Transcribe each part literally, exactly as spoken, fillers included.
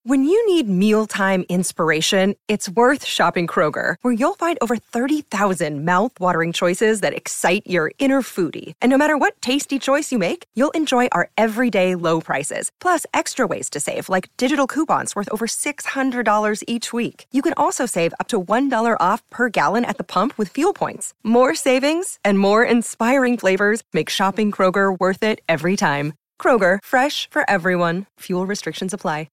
When you need mealtime inspiration, it's worth shopping Kroger, where you'll find over thirty thousand mouth-watering choices that excite your inner foodie. And no matter what tasty choice you make, you'll enjoy our everyday low prices, plus extra ways to save, like digital coupons worth over six hundred dollars each week. You can also save up to one dollar off per gallon at the pump with fuel points. More savings and more inspiring flavors make shopping Kroger worth it every time. Kroger, fresh for everyone. Fuel restrictions apply.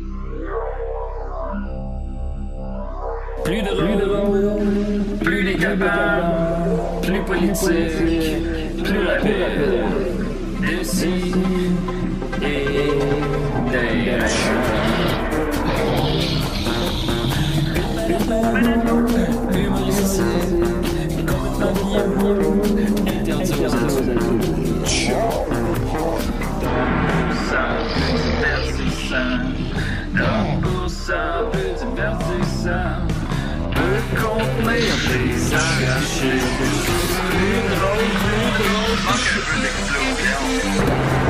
Plus de rôle, plus décapable, plus politique, plus rapide, d'ici et d'ailleurs. Humoristique, complètement bien, interdit aux adultes. Ça, divertissant, donc pour ça, peu divertissant. Peut contenir des arrachés. Plus drôle, plus drôle, manque un peu d'explosion.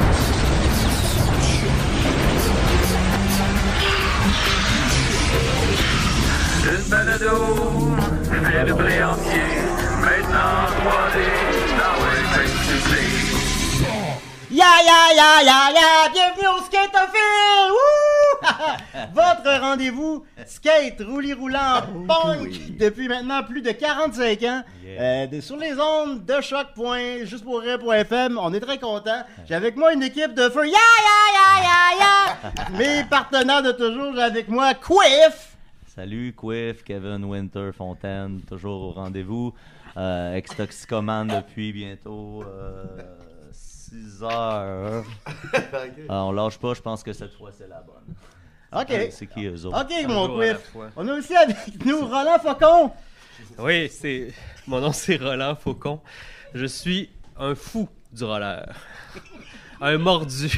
Une balado, fait de blé entier, maintenant trois D, dans le festival. Ya ya ya ya ya, bienvenue au Skate-Ophile! Wouh! Votre rendez-vous skate, roulis roulant, punk, oui. Depuis maintenant plus de quarante-cinq ans, yeah. euh, de, sur les ondes de choc. Juste pour rire point F M. On est très contents. J'ai avec moi une équipe de feu. Ya ya ya ya ya! Mes partenaires de toujours, j'ai avec moi Quiff. Salut Quiff, Kevin Winter Fontaine, toujours au rendez-vous. Euh, ex-toxicomane depuis bientôt euh, six heures. Okay. Euh, on lâche pas, je pense que cette fois c'est la bonne. OK. Euh, c'est qui eux autres? OK, mon Quiff. On a aussi avec nous Roland Faucon. Oui, c'est mon nom c'est Roland Faucon. Je suis un fou du roller. Un mordu.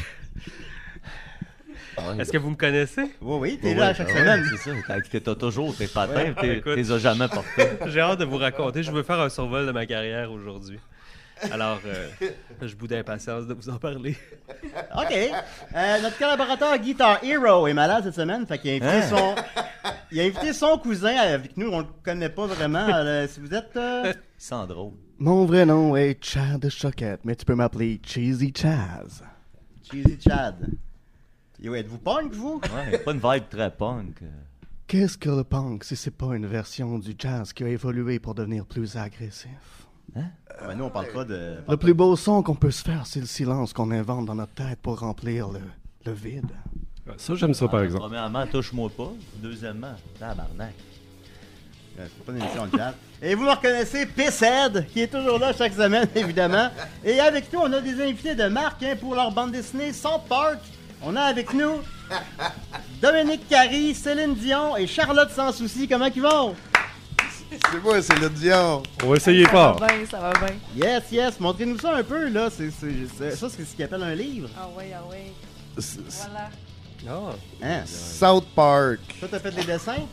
Ouais. Est-ce que vous me connaissez? Oui, oui, t'es oui, là oui, chaque semaine. Ouais, c'est ça, t'as toujours tes patins, ouais. t'es, t'es jamais portés. J'ai hâte de vous raconter, je veux faire un survol de ma carrière aujourd'hui. Alors, euh, je bout d'impatience de vous en parler. OK. Euh, notre collaborateur Guitar Hero est malade cette semaine, fait qu'il a invité hein? son... Il a invité son cousin avec nous, on le connaît pas vraiment. Alors, si vous êtes... Euh... Sandro. Mon vrai nom est Chad Choquette, mais tu peux m'appeler Cheesy Chaz. Cheesy Chad. Yo, êtes-vous punk, vous? Ouais, pas une vibe très punk. Qu'est-ce que le punk si c'est pas une version du jazz qui a évolué pour devenir plus agressif? Hein? Euh, ben nous, on parle pas de... Le plus beau son qu'on peut se faire, c'est le silence qu'on invente dans notre tête pour remplir le, le vide. Ça, j'aime ça, par ah, exemple. Premièrement, touche-moi pas. Deuxièmement, tabarnak. C'est pas une émission de jazz. Et vous me reconnaissez, Pissed, qui est toujours là chaque semaine, évidemment. Et avec nous, on a des invités de marque hein, pour leur bande dessinée South Park. On a avec nous Dominique Carry, Céline Dion et Charlotte Sans Souci. Comment ils vont? C'est moi, Céline Dion. On va essayer fort. Ça va bien, ça va bien. Yes, yes. Montrez-nous ça un peu, là. C'est, c'est, c'est, ça, c'est ce qu'ils appellent un livre. Ah oui, ah oui. C'est, voilà. Oh. Hein? South Park. Toi, t'as fait des dessins?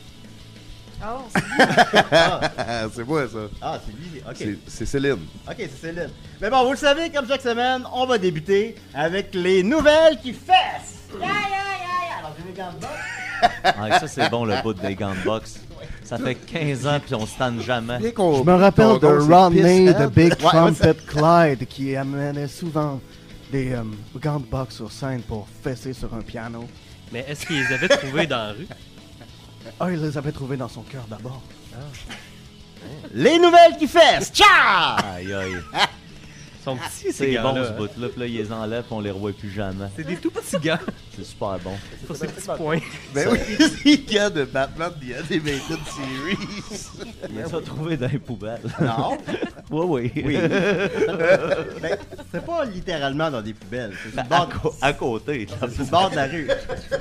Oh, c'est lui. ah. C'est moi, ça. Ah, c'est lui. OK. C'est, c'est Céline. OK, c'est Céline. Mais bon, vous le savez, comme chaque semaine, on va débuter avec les nouvelles qui fessent. Yeah, yeah, yeah, yeah. Alors, j'ai mes gants de boxe. Ah, ça, c'est bon, le bout des gants de boxe. Ça fait quinze ans puis on se tanne jamais. Je me rappelle de Rodney de Big Trumpet Clyde qui amenait souvent des euh, gants de boxe sur scène pour fesser sur un piano. Mais est-ce qu'ils les avaient trouvés dans la rue? Ah, il les avait trouvés dans son cœur d'abord. Ah. Les nouvelles qui fessent! Ciao! Aïe aïe. Ils sont petits, ces c'est gants-là. bon ce bout-là, puis là, ils les enlèvent et on les revoit plus jamais. C'est des tout petits gants. C'est super bon. C'est pour ces petits points. Ben oui, c'est les gants de Batman The Animated Series. Ils les ont trouvés dans les poubelles. Non? Oui, oui. Oui. Ben, c'est pas littéralement dans des poubelles. C'est sur le à, bord, co- à côté. c'est sur le bord de la rue.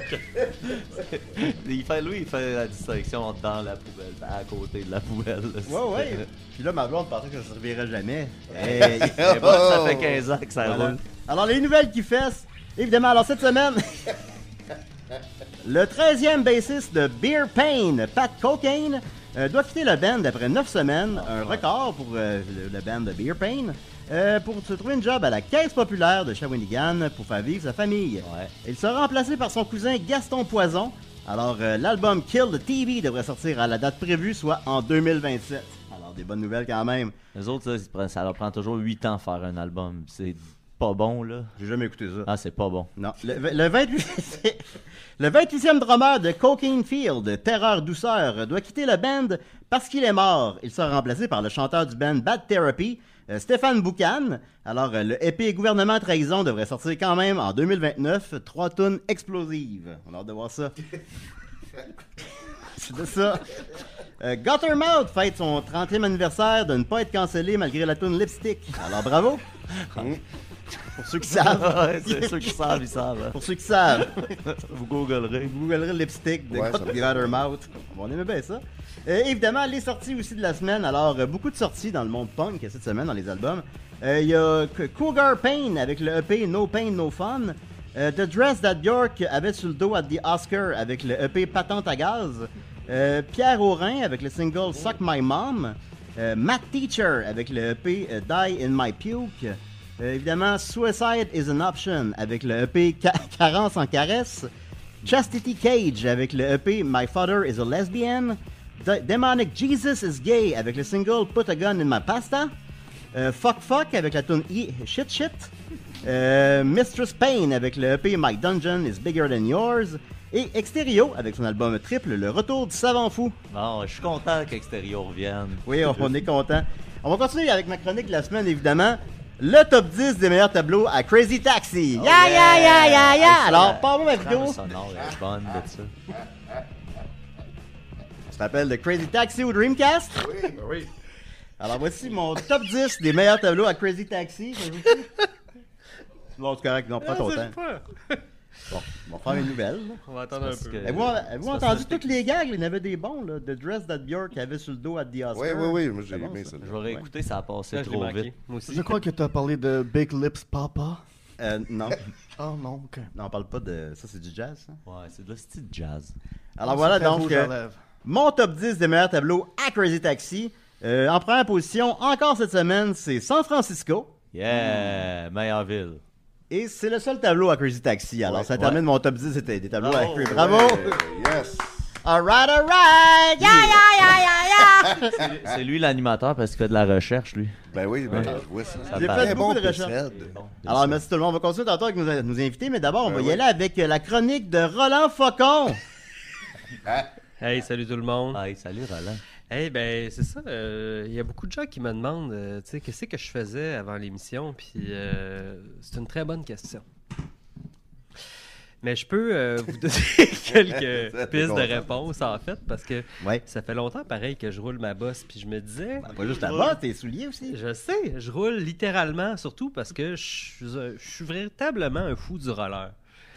il fait, lui, il fait la distinction dans la poubelle, à côté de la poubelle. Ouais, ouais. Puis là, ma blonde pensait que ça ne servirait jamais. Hey, hey, bon, ça fait quinze ans que ça voilà. roule. Alors, les nouvelles qui fessent, évidemment, alors cette semaine, le treizième bassiste de Beer Pain, Pat Cocaine, euh, doit quitter le band après neuf semaines, un record pour euh, le, le band de Beer Pain, euh, pour se trouver une job à la Caisse populaire de Shawinigan pour faire vivre sa famille. Ouais. Il sera remplacé par son cousin Gaston Poison. Alors, euh, l'album Kill the T V devrait sortir à la date prévue, soit en deux mille vingt-sept. Alors, des bonnes nouvelles quand même. Les autres, ça, ça leur prend toujours huit ans à faire un album. C'est pas bon, là. J'ai jamais écouté ça. Ah, c'est pas bon. Non. Le, le, vingt-huit le vingt-huitième drummer de Cocaine Field, Terreur Douceur, doit quitter le band parce qu'il est mort. Il sera remplacé par le chanteur du band Bad Therapy, euh, Stéphane Boucan. Alors, euh, le épée Gouvernement Trahison devrait sortir quand même en deux mille vingt-neuf. Trois tonnes explosives. On a hâte de voir ça. C'est de ça. Euh, Guttermouth fête son trentième anniversaire de ne pas être cancellé malgré la toune Lipstick. Alors, bravo. Pour ceux qui savent. Ouais, c'est ceux qui savent, ils savent. Hein. Pour ceux qui savent. Vous googlerez. Vous googlerez le lipstick de Ouais, Guttermouth. On aimait bien ça. Euh, évidemment, les sorties aussi de la semaine. Alors, euh, beaucoup de sorties dans le monde punk cette semaine, dans les albums. Il euh, y a Cougar Pain avec le E P No Pain, No Fun. Euh, The Dress That Bjork avait sur le dos à The Oscar avec le E P Patente à gaz. Euh, Pierre Aurin avec le single Suck My Mom. Euh, Matt Teacher avec le E P euh, Die in My Puke. Euh, évidemment, Suicide is an Option avec le E P Ca- Carence en caresse. Chastity Cage avec le E P My Father is a Lesbian. D- Demonic Jesus is Gay avec le single Put a Gun in My Pasta. Euh, Fuck Fuck avec la tune e- Shit Shit. Euh, Mistress Pain avec le E P My Dungeon is Bigger Than Yours. Et Extérieur avec son album triple Le Retour du Savant Fou. Bon, je suis content qu'Extérieur revienne. Oui, on, on est content. On va continuer avec ma chronique de la semaine, évidemment. Le top dix des meilleurs tableaux à Crazy Taxi. Oh Ya, ya, ya, ya, ya. Hey, Alors, ça- pas-moi ma la vidéo. trame sonore est bonne de ça. Ça s'appelle The Crazy Taxi au Dreamcast. Oui, oui. Alors, voici mon top dix des meilleurs tableaux à Crazy Taxi. Non, c'est correct, non, prends ton temps. Bon, on va faire une nouvelle. là. On va attendre un Parce peu. que- Avez-vous, avez-vous c'est entendu parce que- toutes les gags? Il y en avait des bons, là. The Dress That Bjork avait sur le dos à The Oscar. Oui, oui, oui. Moi, j'ai C'est bon, aimé ça. ça. Je vais réécouter, ça a passé Ça, je l'ai trop manqué. vite. Moi aussi. Je crois que tu as parlé de Big Lips Papa. Euh, non. Oh non, ok. Non, on parle pas de... Ça, c'est du jazz, ça? Ouais, c'est de la style jazz. Alors Oh, voilà, c'était donc, beau, euh, j'enlève. mon top dix des meilleurs tableaux à Crazy Taxi. Euh, en première position, encore cette semaine, c'est San Francisco. Yeah, meilleure ville. Et c'est le seul tableau à Crazy Taxi. Alors, Ouais, ça ouais. termine mon top dix. C'était des tableaux Bravo, à Crazy. ouais. Bravo! Euh, yes. Alright, alright! Ya, ya, ya, ya, ya! C'est- C'est lui l'animateur parce qu'il fait de la recherche, lui. Ben oui, ben, Ouais. je vois ça. Ça J'ai paraît. fait beaucoup de recherches. Alors, merci tout le monde. On va continuer tantôt avec nos, nos invités, mais d'abord, on Ben va y oui. aller avec euh, la chronique de Roland Faucon. Hey, salut tout le monde. Hey, salut Roland. Hey, ben, c'est ça. euh, Il y a beaucoup de gens qui me demandent, euh, tu sais, qu'est-ce que je faisais avant l'émission, puis euh, c'est une très bonne question. Mais je peux euh, vous donner quelques Ça fait pistes de content. réponse, en fait, parce que Ouais. ça fait longtemps, pareil, que je roule ma bosse, puis je me disais... Pas juste ta botte, tes souliers aussi. Je sais, je roule littéralement, surtout parce que je suis, un- je suis véritablement un fou du roller.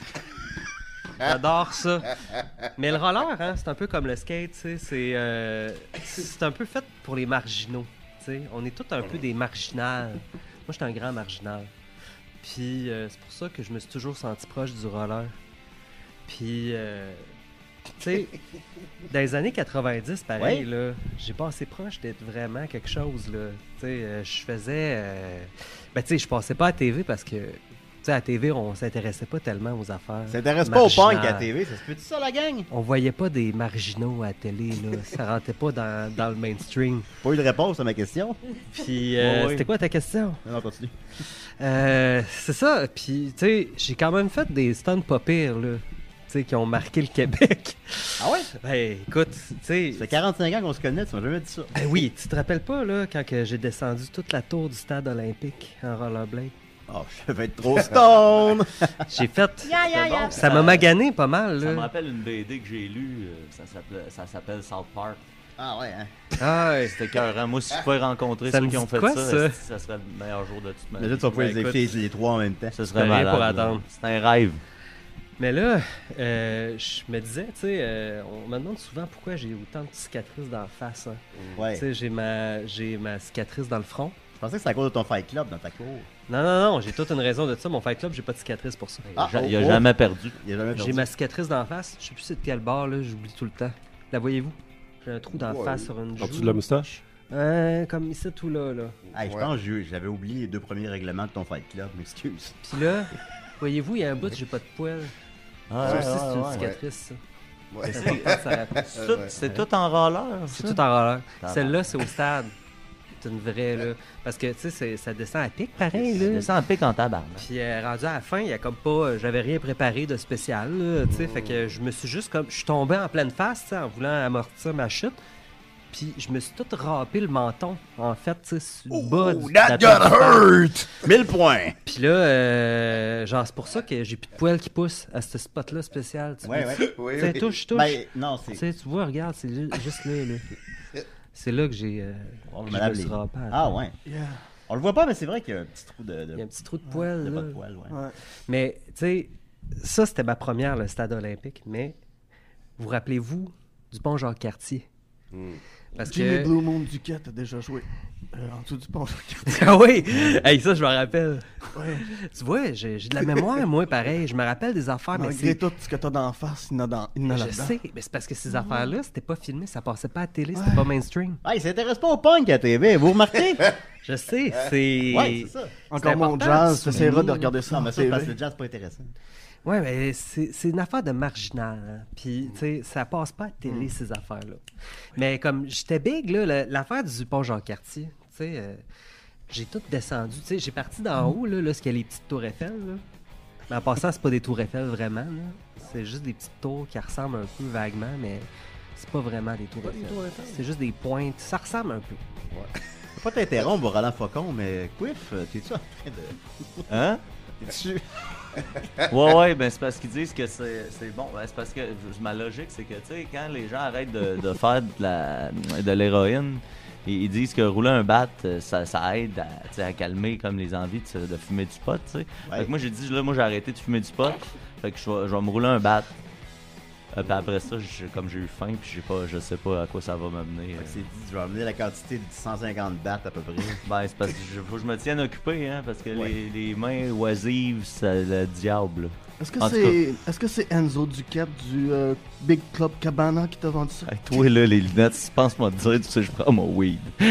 J'adore ça. Mais le roller, hein, c'est un peu comme le skate, tu sais, c'est euh, c'est un peu fait pour les marginaux, tu sais. On est tous un peu des marginales. Moi, je suis un grand marginal. Puis euh, c'est pour ça que je me suis toujours senti proche du roller. Puis, euh, tu sais, dans les années quatre-vingt-dix, pareil, Ouais. là, j'ai passé proche d'être vraiment quelque chose, là. Tu sais, euh, je faisais... euh, ben, tu sais, je passais pas à la T V parce que, tu sais, à la T V, on s'intéressait pas tellement aux affaires. Ça t'intéresse pas au punk à la marginales. T V, ça se peut-tu ça, la gang? On voyait pas des marginaux à la télé, là. Ça rentrait pas dans, dans le mainstream. Pas eu de réponse à ma question. Puis, euh, Oh, oui. c'était quoi ta question? Non, non, continue. Euh, c'est ça. Puis, tu sais, j'ai quand même fait des stunts pas pires, là. Tu sais, qui ont marqué le Québec. Ah ouais? Ben, écoute, tu sais... Ça fait quarante-cinq ans qu'on se connaît, tu m'as jamais dit ça. Ben oui, tu te rappelles pas, là, quand que j'ai descendu toute la tour du stade olympique en rollerblade? Oh, je vais être trop stone! J'ai fait... Ya, ya, ya. Ça m'a magané pas mal, Ça me là. rappelle une B D que j'ai lue. euh, Ça s'appelle- ça s'appelle South Park. Ah ouais, hein? Ah, ouais. C'était écœurant. Moi, si je pouvais rencontrer Ça ceux me qui dit ont fait quoi, ça, ça? est-ce que ça serait le meilleur jour de toute ma Mais vie. là, tu vas pouvoir Ben, les écoute. éviter les trois en même temps. Ce serait Rien malade. pour attendre. C'est un rêve. Mais là, euh, je me disais, tu sais, euh, on me demande souvent pourquoi j'ai autant de cicatrices dans la face. Hein. Ouais. Tu sais, j'ai ma, j'ai ma cicatrice dans le front. Je pensais que c'était à cause de ton fight club dans ta cour. Non, non, non, j'ai toute une raison de ça. Mon fight club, j'ai pas de cicatrice pour ça. Ah, Ja- Il a oh, oh. jamais perdu. Il a jamais J'ai perdu. ma cicatrice dans la face. Je sais plus c'est de quel bord, là, j'oublie tout le temps. La voyez-vous? J'ai un trou d'en Ouais. face sur une joue. En dessous de la moustache? Euh, comme ici, tout là, là. Hey, je Ouais. pense que j'ai- j'avais oublié les deux premiers règlements de ton Fight Club, m'excuse. Puis là, voyez-vous, il y a un bout, j'ai pas de poils. Ah, Ça ouais, aussi, c'est ouais, une ouais. cicatrice, ça. Ouais. C'est important de s'en rappeler. C'est tout- C'est tout en roller. C'est ça? tout en roller. Tabarnak. Celle-là, c'est au stade. C'est une vraie, là. Parce que, tu sais, c'est- ça descend à pic, pareil, Ça là. descend en pique en tabarnak. Puis euh, rendu à la fin, il y a comme pas, j'avais rien préparé de spécial, là, tu sais, fait que je me suis juste comme, je suis tombé en pleine face, tu sais, en voulant amortir ma chute. Puis je me suis tout râpé le menton, en fait, tu sais, sur le bas du That de la got table. hurt! mille points! Puis là, euh, genre, c'est pour ça que j'ai plus de poils qui poussent à ce spot-là spécial. Tu Ouais, vois. ouais. Oui, Tu sais, oui. touche, touche. Ben, non, Tu c'est. sais, tu vois, regarde, c'est ju- juste là, là. C'est là que j'ai euh, On que me je lave me suis les- râpé à la Ah, fin. ouais. Yeah. On le voit pas, mais c'est vrai qu'il y a un petit trou de. de... Il y a un petit trou de poil, de là. pas de poil, ouais. Ouais. Mais, tu sais, ça, c'était ma première, le stade olympique. Mais, vous rappelez-vous du pont Jacques-Cartier? Hmm. Parce Jimmy que... Blue Moon Duquette a déjà joué euh, en dessous du pont. ah oui! Hey, ça, je me rappelle. Ouais. Tu vois, j'ai j'ai de la mémoire, moi, pareil. Je me rappelle des affaires, mais Malgré c'est... tout ce que t'as d'en face, il y en a dans, il y en a Je là-dedans. sais, mais c'est parce que ces affaires-là, c'était pas filmé, ça passait pas à la télé, c'était pas mainstream. Ah, il s'intéresse pas au punk à T V, vous remarquez? Je sais, c'est... Ouais, c'est ça. Encore mon important jazz, de t'essaieras souligner. de regarder ça Non, en mais ça, T V. parce que le jazz, c'est pas intéressant. Ouais, mais c'est c'est une affaire de marginal. Hein. Puis, tu sais, ça passe pas à la télé, ces affaires-là. Mais comme j'étais big, là, le- l'affaire du pont Jean-Cartier, tu sais, euh, j'ai tout descendu. Tu sais, j'ai parti d'en haut, là, là, ce qu'il y a les petites tours Eiffel, là. Mais en passant, c'est pas des tours Eiffel vraiment, là. C'est juste des petites tours qui ressemblent un peu vaguement, mais c'est pas vraiment des tours Eiffel. C'est juste des pointes. Ça ressemble un peu. Je vais pas t'interrompre, Roland Faucon, mais Quiff, t'es-tu en train de. Hein? T'es-tu. Ouais, ouais, ben c'est parce qu'ils disent que c'est c'est bon. Ben, c'est parce que je- ma logique, c'est que, tu sais, quand les gens arrêtent de, de faire de la- de l'héroïne, ils, ils disent que rouler un bat, euh, ça, ça aide à, tu sais, à calmer comme les envies de, se- de fumer du pot, tu sais. Ouais. Fait que moi, j'ai dit, là, moi, j'ai arrêté de fumer du pot. Fait que je vais, je vais me rouler un bat. Euh, puis après ça, j'ai- comme j'ai eu faim, puis j'ai pas, je sais pas à quoi ça va m'amener. Fait que c'est dit, je vais amener la quantité de cent cinquante battes à peu près. Ben, c'est parce que je- faut que je me tienne occupé, hein, parce que Ouais. les, les mains oisives, c'est le diable. Est-ce que En tout c'est est-ce que c'est Enzo Duquette du euh, Big Club Cabana qui t'a vendu ça? Hey, toi, là, les lunettes, si tu penses moi te dire, tu sais, je prends mon weed. Tu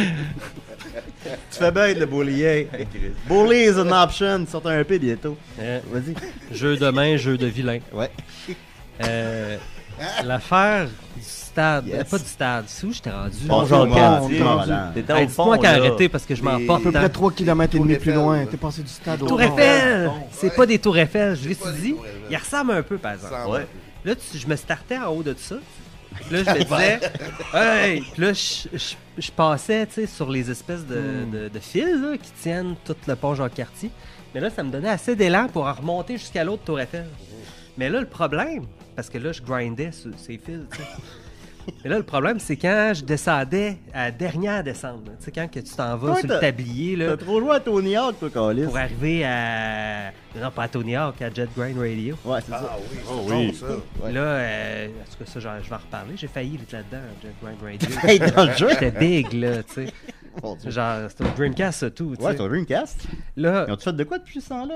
fais bien le bullying. Bully is an option, sort un peu bientôt. Euh, Vas-y. jeu de main, jeu de vilain. Ouais. Euh, L'affaire du stade, Yes. euh, pas du stade, c'est où j'étais rendu? Bon, Bon, Jean bon, Cartier, bon, Roland. t'étais Hey, au fond, Dites-moi qu'à là. arrêter parce que je m'en Les- À porte peu près tant. trois kilomètres et demi plus Eiffel, loin, là. t'es passé du stade au Tour nord. Eiffel! Bon, C'est ouais. pas des tours Eiffel, je l'ai pas des dit. tours Eiffel. Il ressemble un peu, par exemple. Semble. Ouais. Là, tu- je me startais en haut de ça. Puis là, je me disais, hey! Puis là, je, je- je passais, tu sais, sur les espèces de, de- de fils là, qui tiennent tout le pont Jacques-Cartier. Mais là, ça me donnait assez d'élan pour en remonter jusqu'à l'autre tour Eiffel. Mais là, le problème, parce que là, je grindais sur ces fils, tu sais. Mais là, le problème, c'est quand je descendais à la dernière descente. là. Tu sais, quand que tu t'en vas Ouais, sur le t'as- tablier, là, T'as trop joué à Tony Hawk, toi, Calis. pour arriver à... Non, pas à Tony Hawk, à Jet Grind Radio. Ouais, c'est ça. Ah oui, c'est Oh bon, oui. ça. Ouais. Là, euh, en tout cas, ça, genre, je vais en reparler. J'ai failli être là-dedans, à Jet Grind Radio. Hey, dans le jeu. J'étais big, là, tu sais. Mon Dieu. Genre, c'était un Dreamcast, ça, tout, tu Ouais, sais. c'est un Dreamcast. Là, Ils ont-tu fait de quoi depuis ce temps-là?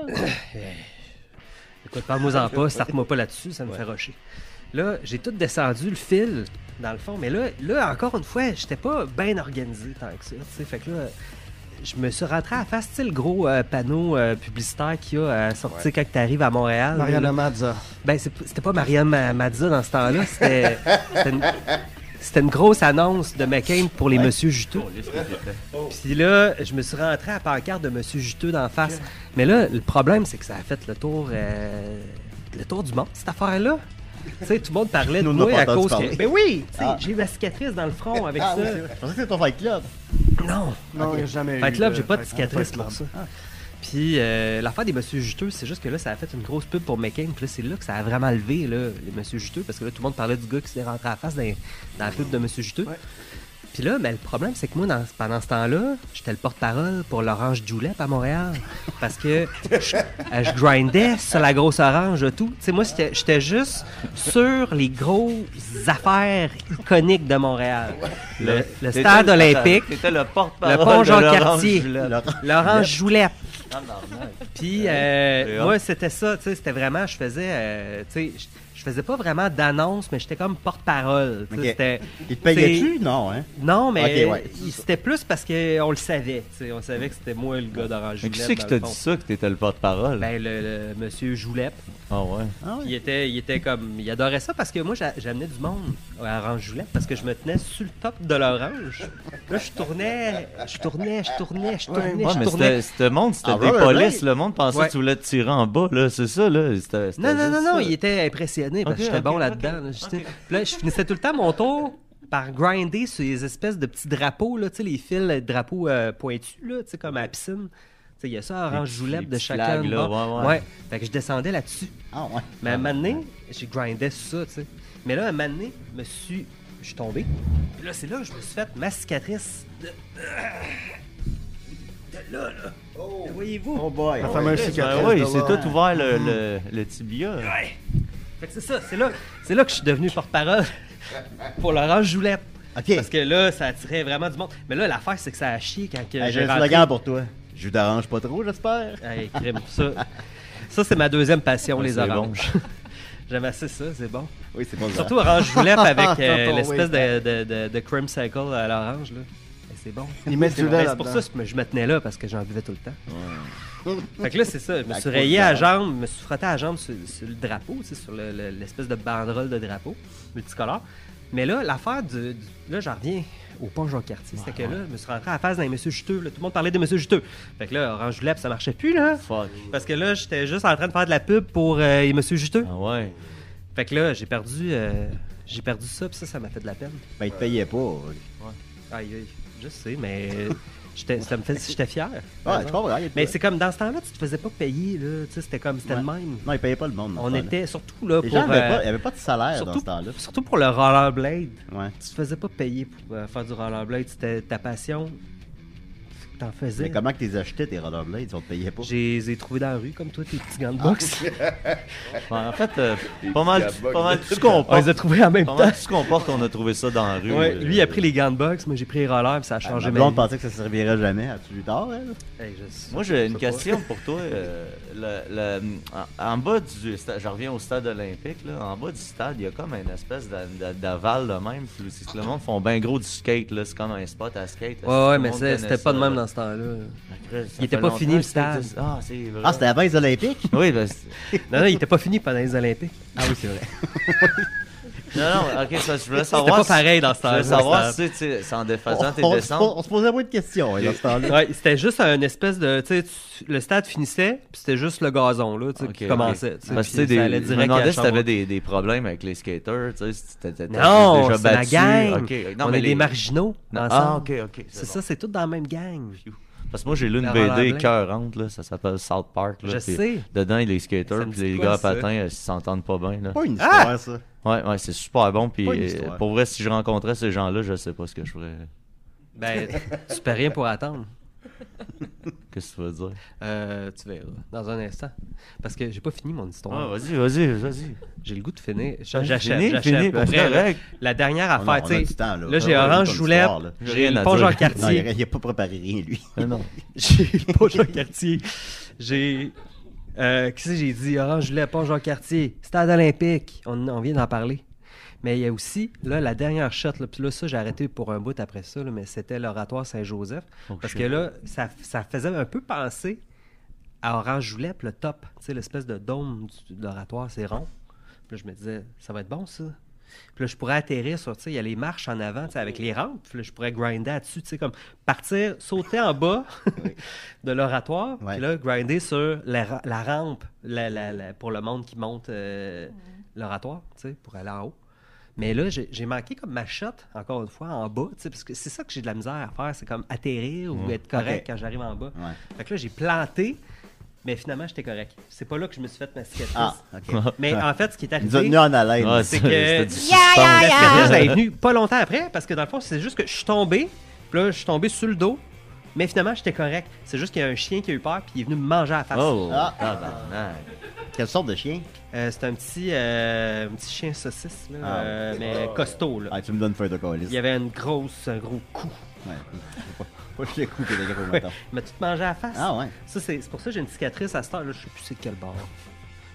écoute, parle-moi-en pas, starte-moi pas là-dessus, ça me fait rusher. Là, j'ai tout descendu, le fil, dans le fond. Mais là, là encore une fois, j'étais pas bien organisé tant que ça, tu sais. Fait que là, je me suis rentré à la face, tu sais, le gros euh, panneau euh, publicitaire qu'il y a à sortir quand tu arrives à Montréal. Mariana là. Mazza. Ben, c'est- c'était pas Marianne Ma- Mazza dans ce temps-là, c'était c'était une, c'était une grosse annonce de McCain pour les Monsieur Juteux. Puis là, je me suis rentré à la pancarte de Monsieur Juteux d'en face. Mais là, le problème, c'est que ça a fait le tour, euh, le tour du monde, cette affaire-là. Tu sais, tout le monde parlait de Nous, on n'a moi pas à entendu cause parler. que... Ben oui! Tu sais, Ah. j'ai ma cicatrice dans le front avec Ah, ça. oui, c'est vrai. Je pensais que c'était ton Fight Club. Non! Non, il n'y a jamais eu. Fight Club, de j'ai pas de Fight- cicatrice Fight pour Club. ça. Puis euh, l'affaire des Monsieur Juteux, c'est juste que là, ça a fait une grosse pub pour McCain. Puis là, c'est là que ça a vraiment levé, là, les Monsieur Juteux. Parce que là, tout le monde parlait du gars qui s'est rentré à la face dans, dans la pub de Monsieur Juteux. Ouais. Puis là, ben, le problème, c'est que moi, dans- pendant ce temps-là, j'étais le porte-parole pour l'Orange Julep à Montréal. Parce que je, euh, je grindais sur la grosse orange et tout. Tu sais, moi, j'étais j'étais juste sur les grosses affaires iconiques de Montréal. Le, le T'étais stade le- olympique, T'étais le le porte-parole pont de Laurent Jean-Cartier, Julep. l'Orange Julep. Tabarnak. Puis euh, C'est moi, hot. c'était ça, tu sais, c'était vraiment, je faisais, euh, tu sais, je- je faisais pas vraiment d'annonce, mais j'étais comme porte-parole. tu sais, Ok. c'était- Il te payait-tu? c'est- Non, hein? Non, mais Ok, ouais. il- c'était plus parce qu'on le savait. tu sais, On savait que c'était moi le gars d'Orange Mais Julep. qui c'est qui dans t'a le dit fond. ça, que t'étais le porte-parole? Ben, le, le monsieur Joulep. Ah ouais. Ah Il était, il était comme. Il adorait ça parce que moi, j'a- j'amenais du monde à Orange Julep parce que je me tenais sur le top de l'orange. Là, je tournais, je tournais, je tournais, je tournais, Ouais, je mais tournais. c'était, c'était monde, c'était Ah, des rollerblade? polices. Le monde pensait Ouais. que tu voulais te tirer en bas, là. C'est ça, là. C'était, c'était Non, non, non, juste non, ça. il était impressionné parce que Ok, j'étais bon ok, là-dedans. ok, là. J'étais- ok. Puis là, je finissais tout le temps mon tour par grinder sur les espèces de petits drapeaux, là, tu sais, les fils de drapeaux euh, pointus, là, tu sais, comme à la piscine. Tu sais, il y a ça, Les orange petits- Julep les de petits chacun. flags, de là, bord. ouais, ouais. Fait que je descendais là-dessus. Ah, ouais. Mais à un moment donné, j'ai grindé sur ça, tu sais. Mais là, à un moment donné, je me suis... Je suis tombé. Puis là, c'est là que je me suis fait ma cicatrice de... De là, là. Oh, Voyez-vous? oh boy. La fameuse Ben cicatrice. oui, de c'est là. tout ouvert le, le, le tibia. Ouais. Fait que c'est ça, c'est là, c'est là que je suis devenu porte-parole pour l'Orange Julep. OK. Parce que là, ça attirait vraiment du monde. Mais là, l'affaire, c'est que ça a chié quand que Hey, j'ai j'ai un rentré... slogan pour toi. Jus d'orange pas trop, j'espère. Hey, crime, ça, ça c'est ma deuxième passion, Ouais, les c'est oranges. J'aime assez ça, c'est bon. Oui, c'est bon. Surtout Orange Julep avec euh, Ton l'espèce way. de, de, de, de creamsicle à l'orange, là. Et c'est bon. Ils mettent C'est du bon. lait Ben, c'est pour là-dedans. ça que je me- je me tenais là, parce que j'en buvais tout le temps. Fait que là, c'est ça. Je me La suis croûte rayé à la d'orange. jambe, je me suis frotté à la jambe sur, sur le drapeau, tu sais, sur le- le- l'espèce de banderole de drapeau multicolore. Mais là, l'affaire du, du- Là, j'en reviens au pont Jean-Cartier. C'était que là, je me suis rentré à la phase dans les Monsieur Juteux. là. Tout le monde parlait des Monsieur Juteux. Fait que là, Orange Julep, ça marchait plus, là. Fuck. Parce que là, j'étais juste en train de faire de la pub pour euh, les Monsieur Juteux. Ah ouais. Fait que là, j'ai perdu, euh, j'ai perdu ça, puis ça, ça m'a fait de la peine. Ben, il te payait pas. Ouais, Aïe, aïe, je sais, mais j'étais, ça me fait, j'étais fier. je comprends. il- Mais c'est comme dans ce temps-là, tu te faisais pas payer, là. Tu sais, c'était comme, c'était Ouais. le même. Non, il payait pas le monde. dans On ce temps-là. était surtout là Les pour. gens avaient euh, pas, il y avait pas de salaire dans surtout, ce temps-là. surtout pour le rollerblade. Ouais. Tu te faisais pas payer pour euh, faire du rollerblade. C'était ta passion. T'en faisais. Mais comment que t'es acheté tes rollerblades? On te payait pas. Je les ai trouvés dans la rue, comme toi, tes petits gants de boxe. Ouais, en fait, euh, pas mal, pas mal tout ce qu'on On porte. les a trouvés en même Pas temps. mal tout ce qu'on porte, on a trouvé ça dans la rue. Ouais, euh, lui, il a pris les gants de boxe. Moi, j'ai pris les rollers, puis ça a changé Ma ma blonde vie. pensait que ça servirait jamais. As-tu eu tort, elle? Hey, je- Moi, j'ai une je sais pas. question pour toi. euh, le- le- en, en bas du stade, je reviens au stade olympique, là, en bas du stade, il y a comme une espèce d'a- d'a- d'aval de même. Puis c'est que le monde font bien gros du skate, là, c'est comme un spot à skate. Ouais, ouais, mais c'est- c'était pas de même dans ce temps-là. Il était pas fini, le stade. Ah, c'est vrai. Ah, c'était avant les Olympiques? Oui, ben, c'est- Non, non, il était pas fini pendant les Olympiques. Ah oui, c'est vrai. non, non, ok, ça, je voulais C'était savoir. pas si- pareil dans ce Je temps-là. voulais savoir si, tu sais, c'est en défaisant tes on, on, se descentes. pose- on se posait moins de questions hein, dans ce temps-là. Ouais, c'était juste un espèce de. Tu sais, tu- le stade finissait, puis c'était juste le gazon, là, tu sais, Ok, qui ok. commençait. tu sais, Parce que, puis tu sais, ça des- allait je me direct à demandais si Sherbrooke. t'avais des, des problèmes avec les skaters, tu sais, si t'étais t'étais Non, déjà c'est ma battu. gang. Ok, non, On mais est les- des marginaux. Non, ensemble. ah, ok, ok. C'est ça, c'est tout dans la même gang. Parce que moi, j'ai lu une Le B D rollerblade. écœurante, là, ça s'appelle South Park. Là, Je puis sais. Dedans, il y a les skaters, Ça me puis dit les quoi, gars à ça? patins, euh, ils s'entendent pas bien. Là. Pas une histoire, ça. Ouais, ouais, c'est super bon. Puis Pas une euh, histoire. pour vrai, si je rencontrais ces gens-là, je sais pas ce que je ferais. Ben, tu peux rien pour attendre. Qu'est-ce que tu veux dire? Euh, tu verras, dans un instant. Parce que j'ai pas fini mon histoire. Ah, vas-y, vas-y, vas-y. J'ai le goût de finir. Ouais, J'achète, fini, j'achète. fini, Pour ben, vrai, c'est là, correct. la dernière Oh non, affaire, on a tu du sais. temps, là. Là, j'ai Ah ouais, Orange ton Julep, histoire, là. J'ai j'ai rien le à pont dire. Non, Jean-Cartier. il a pas préparé rien, lui. Non, non. J'ai le pont Jean-Cartier. J'ai. Euh, Qu'est-ce que j'ai dit? Orange Julep, pont Jean-Cartier. Stade olympique. On, on vient d'en parler. Mais il y a aussi, là, la dernière shot, là, puis là, ça, j'ai arrêté pour un bout après ça, là, mais c'était l'oratoire Saint-Joseph. Oh, parce shit. que là, ça, ça faisait un peu penser à Orange Julep, le top. Tu sais, l'espèce de dôme du- de l'oratoire, c'est rond. Puis là, je me disais, ça va être bon, ça. Puis là, je pourrais atterrir sur, tu sais, il y a les marches en avant, tu sais, avec les rampes. Puis là, je pourrais grinder là-dessus, tu sais, comme partir, sauter en bas de l'oratoire. Ouais. Puis là, grinder sur la, ra- la rampe la- la- la- pour le monde qui monte euh, l'oratoire, tu sais, pour aller en haut. Mais là, j'ai j'ai manqué comme ma shot, encore une fois, en bas, tu sais, parce que c'est ça que j'ai de la misère à faire, c'est comme atterrir ou être correct Ok. quand j'arrive en bas. Ouais. Fait que là, j'ai planté, mais finalement, j'étais correct. C'est pas là que je me suis fait ma cicatrice. Ah, OK. Mais en fait, ce qui est Il nous a arrivé... tenus en haleine. Ouais, c'est ça, que- c'était du Ya, suspense. La cicatrice, elle est venue pas longtemps après, parce que dans le fond, c'est juste que je suis tombé, puis là, je suis tombé sur le dos, mais finalement, j'étais correct. C'est juste qu'il y a un chien qui a eu peur, puis il est venu me manger à la face. Oh, Ah. tabarnak. Quelle sorte de chien? Euh, c'est un petit, euh, un petit chien saucisse, là, Ah, euh, mais costaud. Là. Ah, tu me donnes feu de colis. Il y avait une grosse, un gros coup. Ouais. Pas, pas juste le coup qui est gros, Ouais. mettons. Il m'a tout mangé à la face. Ah ouais. Ça, c'est c'est pour ça que j'ai une cicatrice à cette heure. Là, je sais plus c'est de quel bord.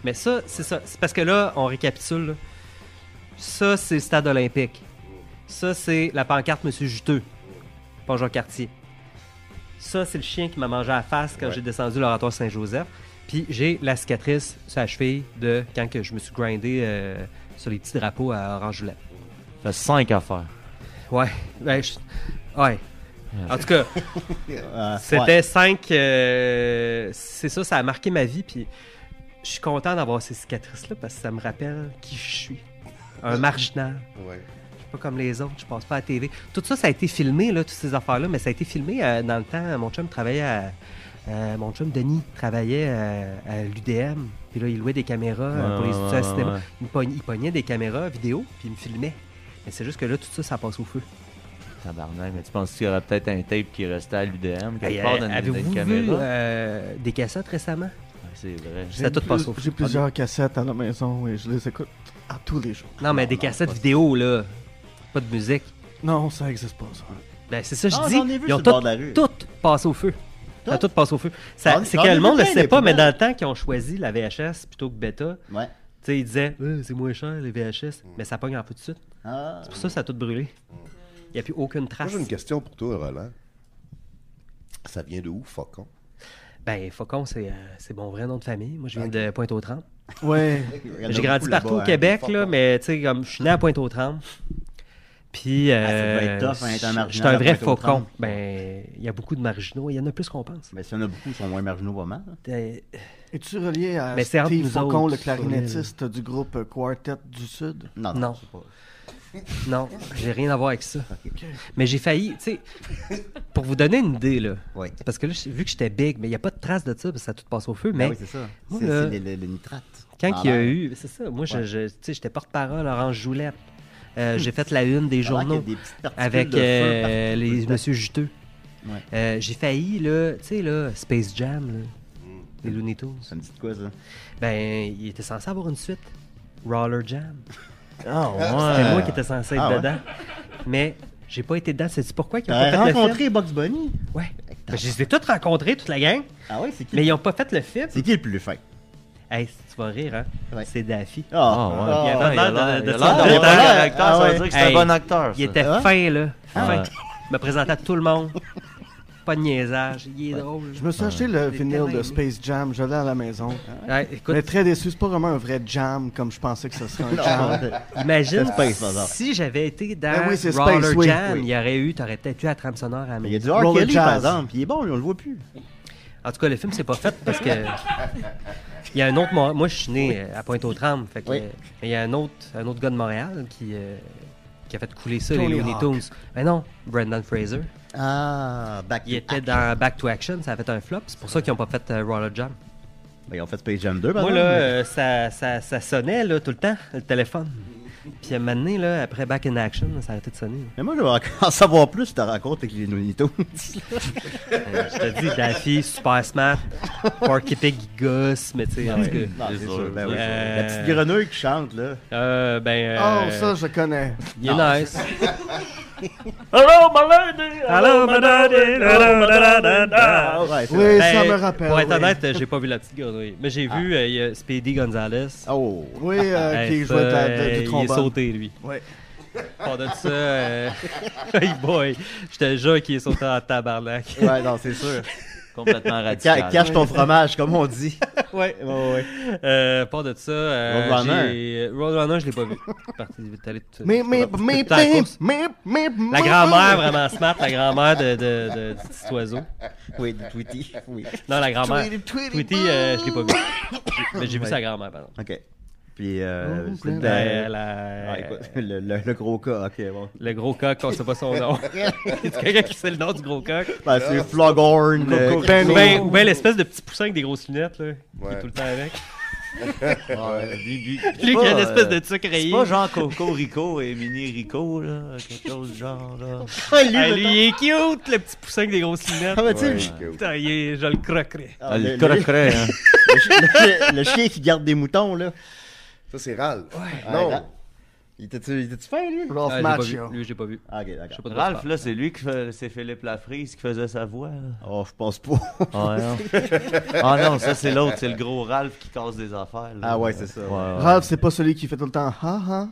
Mais ça, c'est ça. C'est parce que là, on récapitule. Là. Ça, c'est le stade olympique. Ça, c'est la pancarte Monsieur Juteux. Pas Jean-Cartier. Ça, c'est le chien qui m'a mangé à la face quand Ouais. j'ai descendu l'oratoire Saint-Joseph. Puis j'ai la cicatrice sur la cheville de quand que je me suis grindé euh, sur les petits drapeaux à Orange-Julep. Ça fait cinq affaires. Ouais. Ben, je- Ouais. En tout cas, Euh, c'était ouais. cinq... euh, C'est ça, ça a marqué ma vie. Puis je suis content d'avoir ces cicatrices-là parce que ça me rappelle qui je suis. Un marginal. Ouais. Pas comme les autres, je passe pas à la T V. Tout ça, ça a été filmé, là, toutes ces affaires-là, mais ça a été filmé euh, dans le temps. Mon chum travaillait à. euh, mon chum Denis travaillait euh, à l'U D M. Puis là, il louait des caméras euh, pour les Ouais, étudiants ouais, de cinéma. ouais. Il, pognait, il pognait des caméras vidéo, puis il me filmait. Mais c'est juste que là, tout ça, ça passe au feu. Tabarnak, mais tu penses qu'il y aurait peut-être un tape qui restait à l'U D M quelque Hey, part euh, dans, dans Avez-vous une vu caméra? euh, des cassettes récemment? Ouais, c'est vrai. Ça a tout plus- passé au feu. J'ai plusieurs cassettes à la maison et je les écoute à tous les jours. Non, mais des cassettes vidéo, là. Pas de musique. Non, ça existe pas, ça. Ben, c'est ça, je Ah, dis. j'en ai vu Ils sur ont le tout, bord de la rue. tout passé au feu. Ça a tout passé au feu. Ça- J'en- C'est j'en que ai le vu monde ne plein, sait des pas, mais poubelles. dans le temps qu'ils ont choisi la V H S plutôt que Beta, Ouais. tu sais, ils disaient Euh, c'est moins cher les V H S, mais ça pogne en peu de suite. Ah. C'est pour ça que ça a tout brûlé. Il n'y a plus aucune Moi, trace. j'ai une question pour toi, Roland. Ça vient de où, Faucon? Ben, Faucon, c'est euh, c'est mon vrai nom de famille. Moi, je viens de Pointe-aux-Trembles. Ouais. Il y en a J'ai grandi beaucoup partout là-bas, au hein, Québec, des là, Faucons. mais tu sais, comme je suis né à Pointe-aux-Trembles. Puis, Ah, ça doit être euh, tough, hein, être un je marginal suis un à vrai Pointe-aux-Trembles. faucon. Ben, il y a beaucoup de marginaux. Il y en a plus qu'on pense. Mais s'il y en a beaucoup, ils sont moins marginaux, pas mal. Euh, Es-tu relié à Mais c'est entre Steve nous Faucon, autres, le clarinettiste du groupe euh, Quartet du Sud? Non, Non. non. c'est pas- Non, j'ai rien à voir avec ça. Mais j'ai failli, tu sais, pour vous donner une idée, là, Oui. parce que là, vu que j'étais big, mais il n'y a pas de trace de ça, parce que ça tout passe au feu, Ben mais oui, c'est ça. moi, C'est là, c'est les, les- les nitrates. quand Dans il y a l'air. eu, c'est ça, moi, je, Ouais. je- tu sais, j'étais porte-parole Orange Julep. Euh, j'ai fait la une des Ça a l'air qu'il y a journaux des petites particules avec de feu euh, partout, les tout le temps. Monsieur Juteux. Ouais. Euh, j'ai failli, là, tu sais, là, Space Jam, là, les Looney Tunes. Ça me dit de quoi, ça? Ben, il était censé avoir une suite. Roller Jam. Ah, C'était moi qui étais censé être Ah ouais. dedans. Mais j'ai pas été dedans. Sais-tu pourquoi ils ont T'as pas fait le film? rencontré Bugs Bunny? Ouais. Ben, je les ai tous rencontrés, toute la gang, Ah ouais, c'est qui? mais ils ont pas fait le film. C'est qui le plus fin? Hey, tu vas rire, hein? Ouais. C'est Daffy. Ah, Ah, ouais. Il ah, avait Attends, il a l'air de- l'air de- il a de- l'air de- d'avoir de- un bon Ah, caractère, ça ouais. veut dire que c'est un Hey, bon acteur. Il ça. était Ah. fin, là. Ah Fin. ouais. Il me présentait à tout le monde. Pas de niaisage. Il est drôle. Je me suis acheté le J'ai vinyle tellement de aimé. Space Jam, je l'ai à la maison. Ouais, écoute, Mais très déçu, c'est pas vraiment un vrai jam comme je pensais que ce serait un jam. imagine C'est Space, par exemple. si j'avais été dans Ben oui, c'est Roller Space, oui, Jam, oui. il y aurait eu, t'aurais peut-être eu la trame sonore à la Il y a maison. du R. Roller Kelly, par Jazz. exemple, puis il est bon, lui, on le voit plus. En tout cas, le film c'est pas fait parce que il y a un autre Mo- moi je suis né euh, à Pointe-aux-Trembles, fait que Oui. euh, mais il y a un autre un autre gars de Montréal qui euh, qui a fait couler ça Tony les Looney Hawk. Tunes. Mais non, Brendan Fraser, Ah, Back il to était dans Back to Action, ça a fait un flop, c'est pour ça qu'ils ont pas fait euh, Roller Jam. Ben, ils ont fait Space Jam deux, par Moi exemple. là, euh, ça, ça, ça sonnait là tout le temps le téléphone. Puis à un moment donné, là, après Back in Action, ça a arrêté de sonner. Mais moi, je vais en savoir plus sur ta rencontre avec les Looney Tunes. Euh, je te dis, Daffy, super smart, Porky Pig, il gosse, mais tu sais, en tout cas. Non, c'est sûr, sûr, ben oui. Euh, La petite grenouille qui chante, là. Euh, ben. Oh, euh, ça, je connais. Il est nice. Hello, my lady! Hello, my daddy, hello, my daddy. Ah, ouais, c'est Oui, vrai. ça Ben, me rappelle. Pour être oui. honnête, j'ai pas vu la petite grenouille. Mais j'ai vu, euh, il y a Speedy Gonzalez. Oh. Oui, euh, Hey, qui ça, jouait de- de- euh, du il est trombone. sauté, lui. Oui. Pas de ça. Euh... hey boy, je te jure qu'il est sauté en tabarnak. Ouais, non, c'est sûr. Complètement Ca- radical. Cache ton fromage, comme on dit. ouais. Ouais, ouais. Euh, pas de ça. Euh, Roadrunner. j'ai- Roadrunner, je l'ai pas vu. Parti, t'es allé tout- Mais, mais, mais, Dans la mais, course. mais, mais, La grand-mère vraiment smart, la grand-mère de, de, de, du petit oiseau. Oui, du Tweety. Oui. Non, la grand-mère. Tweety, Tweety, Tweety, euh, je l'ai pas vu. Mais j'ai vu sa grand-mère, pardon. OK. Puis, euh, Oh, c'est ben, de- Ben, la- Ah, écoute, le, le, le gros cas, OK, bon. Le gros coq, on sait pas son nom. C'est quelqu'un qui sait le nom du gros coq? Ben, c'est Floghorn. euh, Coco- quelque Ben, Ou chose. bien ou ben l'espèce de petit poussin avec des grosses lunettes, là, qui Ouais. est tout le temps avec. Ouais, lui, lui- Lui qui a une espèce de truc C'est rayé. pas genre Coco Rico et Mini Rico, là, quelque chose du genre, là. Ah, lui, Hey, mettons. lui, il est cute, le petit poussin avec des grosses lunettes. Ah, ben, tu sais, Ouais, le- cute. Putain, il est- je le croquerais. ah, Ah, le, le le- croquerait, hein. le chi- le- le chien qui garde des moutons, là. Ça, c'est Ralph. Ouais, Non. Ralph. Il était-tu, il était-tu fin, lui? Ralph Ah, j'ai pas Macchio. vu. Lui, j'ai pas vu. Ah, ok, Je sais d'accord. pas de quoi Ralph, tu là, c'est lui qui fait... C'est Philippe Lafrise qui faisait sa voix, là. Oh, je pense pas. Ah, non. Ah non, ça, c'est l'autre. C'est le gros Ralph qui casse des affaires, là. Ah ouais, c'est ça. Ouais, ouais. Ralph, c'est pas celui qui fait tout le temps ha ha.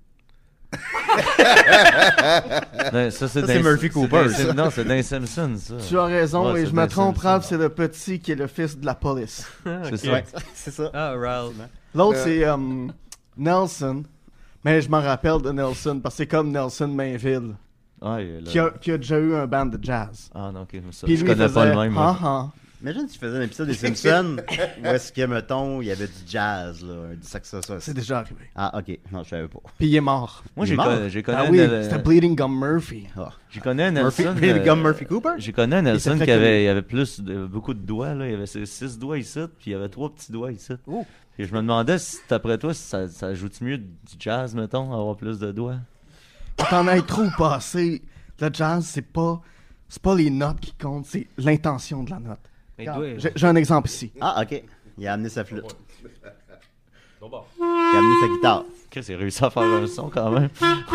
Non, ça, c'est Ça, c'est dans- Murphy Cooper, dans- ça. Non, c'est dans les Simpsons, ça. Tu as raison, Ouais, et c'est je me des trompe, Simpsons. Ralph, c'est le petit qui est le fils de la police. C'est Ok. ça. Ouais, c'est ça. Ah, Ralph. L'autre, Euh. c'est euh, Nelson. Mais je m'en rappelle de Nelson, parce que c'est comme Nelson Mainville, Ouais, là. qui a, qui a déjà eu un band de jazz. Ah non, ok, ça, Puis je lui, il connais pas faisait le même. moi. ha ha. Imagine si tu faisais un épisode des Simpsons où est-ce que, mettons, il y avait du jazz, là, du saxophone. C'est déjà arrivé. Ah, ok. Non, je savais pas. Puis il est mort. Moi, Il est j'ai mort. con- j'ai connu Ah un oui, Nel- c'était Bleeding Gum Murphy. Ah. j'ai connu un Murphy, Nelson. Murphy, euh, comme Murphy Cooper? J'ai connu un Nelson très qui avait, connu. il avait plus de, beaucoup de doigts, là. Il avait ses six doigts ici, puis il avait trois petits doigts ici. Oh. Et je me demandais si, d'après toi, si ça, ça joue-tu mieux du jazz, mettons, avoir plus de doigts? T'en as trop passé. Le jazz, c'est pas, c'est pas les notes qui comptent, c'est l'intention de la note. Mais toi, J'ai j'ai un exemple ici. Ah, ok. Il a amené sa flûte. Il a amené sa guitare. Chris, il a réussi à faire un son quand même.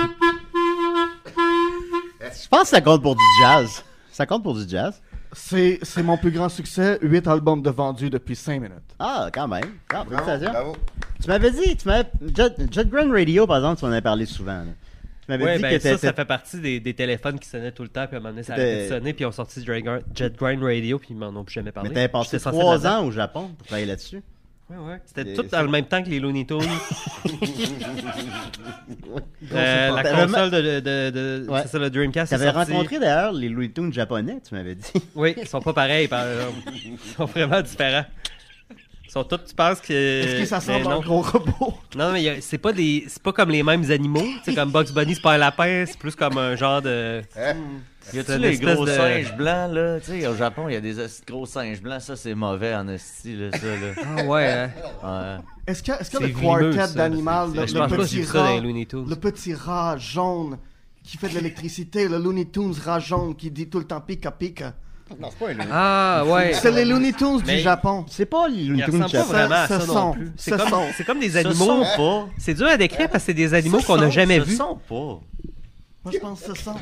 Je pense que ça compte pour du jazz. Ça compte pour du jazz? C'est c'est mon plus grand succès, huit albums de vendus depuis cinq minutes. Ah, quand même. Ah, Bravo, félicitations. bravo. Tu m'avais dit, tu m'avais... Jet, Jet Grand Radio, par exemple, tu m'en avais parlé souvent. Là. Tu m'avais ouais, dit ben que ça, t'étais... ça fait partie des, des téléphones qui sonnaient tout le temps, puis à un moment donné, ça a T'es- arrêté de sonner, puis ils ont sorti Jet Grind, Jet Grind Radio, puis ils m'en ont plus jamais parlé. Mais t'avais passé J'étais censé trois là-dedans. ans au Japon pour travailler là-dessus. Ouais, ouais. C'était Et tout c'est- dans le même temps que les Looney Tunes. Euh, la T'avais console de, de, de, de- Ouais. c'est ça, le Dreamcast. Tu avais est sorti. rencontré d'ailleurs les Looney Tunes japonais, tu m'avais dit. Oui, ils sont pas pareils, par exemple. Ils sont vraiment différents. Ils sont tous, tu penses que. Est-ce que ça mais ressemble à un non. gros robot? Non, mais il y a- c'est pas des, c'est pas comme les mêmes animaux. C'est comme Bugs Bunny, c'est pas un lapin, c'est plus comme un genre de. Y a-tu C'est une les espèce gros de- singes blancs, là? Tu sais, au Japon, il y a des esti de gros singes blancs. Ça, c'est mauvais en esti, là, ça, là. Ah ouais, hein. Ouais. Est-ce que, est-ce que C'est le vilimeux, quartet ça. d'animal, Mais le, je le pense pas que petit j'ai vu ça dans rat, les Looney Tunes. le petit rat jaune qui fait de l'électricité, le Looney Tunes rat jaune qui dit tout le temps pika pika. Non, c'est pas un Looney Ah ouais. C'est les Looney Tunes Mais- du Japon. C'est pas les Ils Looney Tunes ressemblent pas japonais. vraiment à Ce ça non sont- plus. ce C'est comme, sont- c'est comme des Ce animaux. sont pas. C'est dur à décrire parce que c'est des animaux qu'on n'a jamais Ce vus. sont pas. Moi, je pense que ce sont.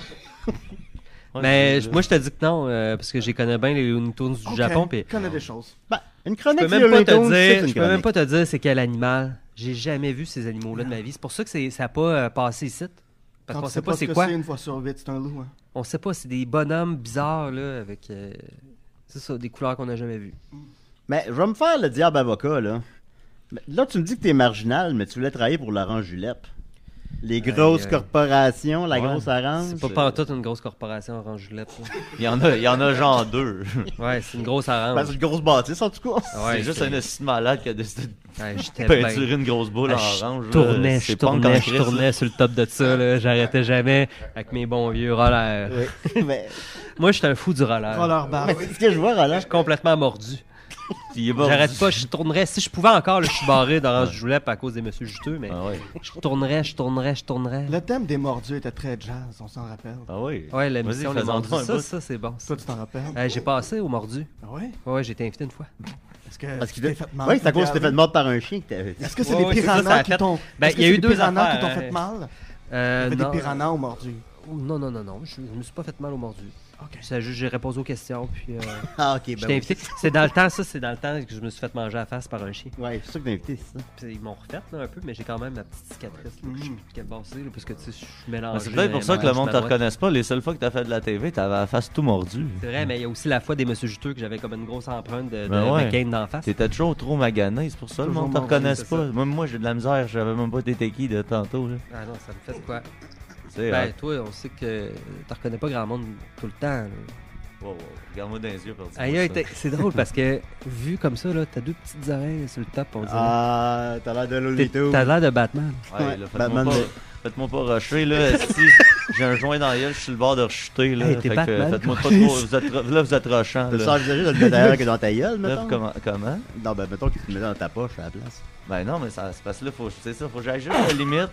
Ouais, Mais c'est- moi, je te dis que non, euh, parce que j'ai connais bien les Looney Tunes du Ok, Japon. Puis je connais des choses. Ben, une je chronique peux sur même les pas Looney te Tunes, c'est dire, une je peux même chronique. pas te dire c'est quel animal. J'ai jamais vu ces animaux-là de ma vie. C'est pour ça que c'est, ça n'a pas euh, passé ici. Parce Quand qu'on tu sait pas ce c'est que quoi. c'est une fois sur huit, c'est un loup. Hein. On sait pas, c'est des bonhommes bizarres là, avec euh, c'est ça, des couleurs qu'on n'a jamais vues. Mais je vais me faire le diable avocat, là. Mais là, tu me dis que t'es marginal, mais tu voulais travailler pour l'Orange Julep. Les grosses Aïe, aïe. corporations, la Ouais. grosse orange. C'est pas pantoute une grosse corporation orange Julep. là. Il y en a, il y en a genre deux. Ouais, c'est une grosse Ben, orange. c'est une grosse bâtisse, en tout cas. Ah ouais, c'est juste j'étais- un esti de malade qui a décidé de ouais, j'étais peinturer bien- une grosse boule Ah, en je orange. là. tournais, C'est je punk en tournais, je Christ, tournais sur le top de ça, là. J'arrêtais jamais avec mes bons vieux rollers. Oui. mais Moi, j'étais un fou du roller. Roller bar. mais c'est ce que je vois, Roland. Je suis complètement mordu. là. Il est mordu. J'arrête pas, je tournerais. Si je pouvais encore, là, je suis barré d'orange julep à cause des monsieur juteux, mais Ah ouais. je tournerais, je tournerais, je tournerais. Le thème des mordus était très jazz, on s'en rappelle. Ah oui. Ouais, l'émission Vas-y, Les fais-en Mordus, un ça, bout. ça, c'est bon. ça. Toi, tu t'en rappelles? Euh, j'ai passé au mordu. Ah ouais? Ouais, j'ai été invité une fois. Est-ce que Parce tu qu'il t'es fait mal? Oui, c'est à cause que tu t'es Regardez. fait mordre par un chien que t'avais dit. Est-ce que c'est Ouais, des ouais, c'est ça, piranhas ça a qui fait- t'ont... Ben, Est-ce que il y a c'est eu des deux piranhas affaires, qui t'ont hein. fait mal? Euh, Il y avait non, des piranhas au mordu. euh, non, non, non, non, je, je me suis pas fait mal au mordu. Ok. C'est juste, j'ai répondu aux questions, puis euh, Ah, ok, ben j'étais oui. invité. C'est dans le temps, ça, c'est dans le temps que je me suis fait manger à la face par un chien. Ouais, c'est sûr que t'es invité, c'est ça. Puis ils m'ont refait là, un peu, mais j'ai quand même la petite cicatrice là, que je suis plus passé, là, parce que tu sais, je suis Ah, mélangé. c'est peut-être pour dans ça ma que le gauche, monde ma te droite. reconnaisse pas. Les seules fois que t'as fait de la T V, t'avais la face tout mordue. C'est vrai, mais il y a aussi la fois des monsieur juteux que j'avais comme une grosse empreinte de, de Ben ouais. McCain d'en face. T'étais toujours trop magané, c'est pour ça que le Toujours monde te mordu, reconnaisse c'est pas. ça. Même moi, j'ai de la misère, je savais même pas t'étais qui de tantôt. Là. Ah non, ça me fait de quoi? Tu sais, Ben, ah, toi, on sait que tu reconnais pas grand monde tout le temps. là. wow, wow, regarde-moi dans les yeux pour dire Aïe, ça. aïe, t'es- c'est drôle parce que, vu comme ça, là, t'as deux petites oreilles sur le top, on dirait. Ah, t'as l'air de T'es- Looney Tunes. T'as l'air de Batman. Ouais, Ouais, là, faites-moi Batman pas, de- faites-moi pas rusher, là. Si j'ai un joint dans la gueule, je suis sur le bord de rechuter, là. Hey, t'es Fait que, Batman, faites-moi pas câlisse. trop. Vous êtes, là, vous êtes rushant, T'as le là. sang envisagé de le mettre ailleurs que dans ta gueule, Là, mettons? comment, comment? Non, ben mettons que tu le mets dans ta poche à la place. Ben non, mais ça, c'est parce que là, faut, c'est ça, faut que j'aille juste à la limite.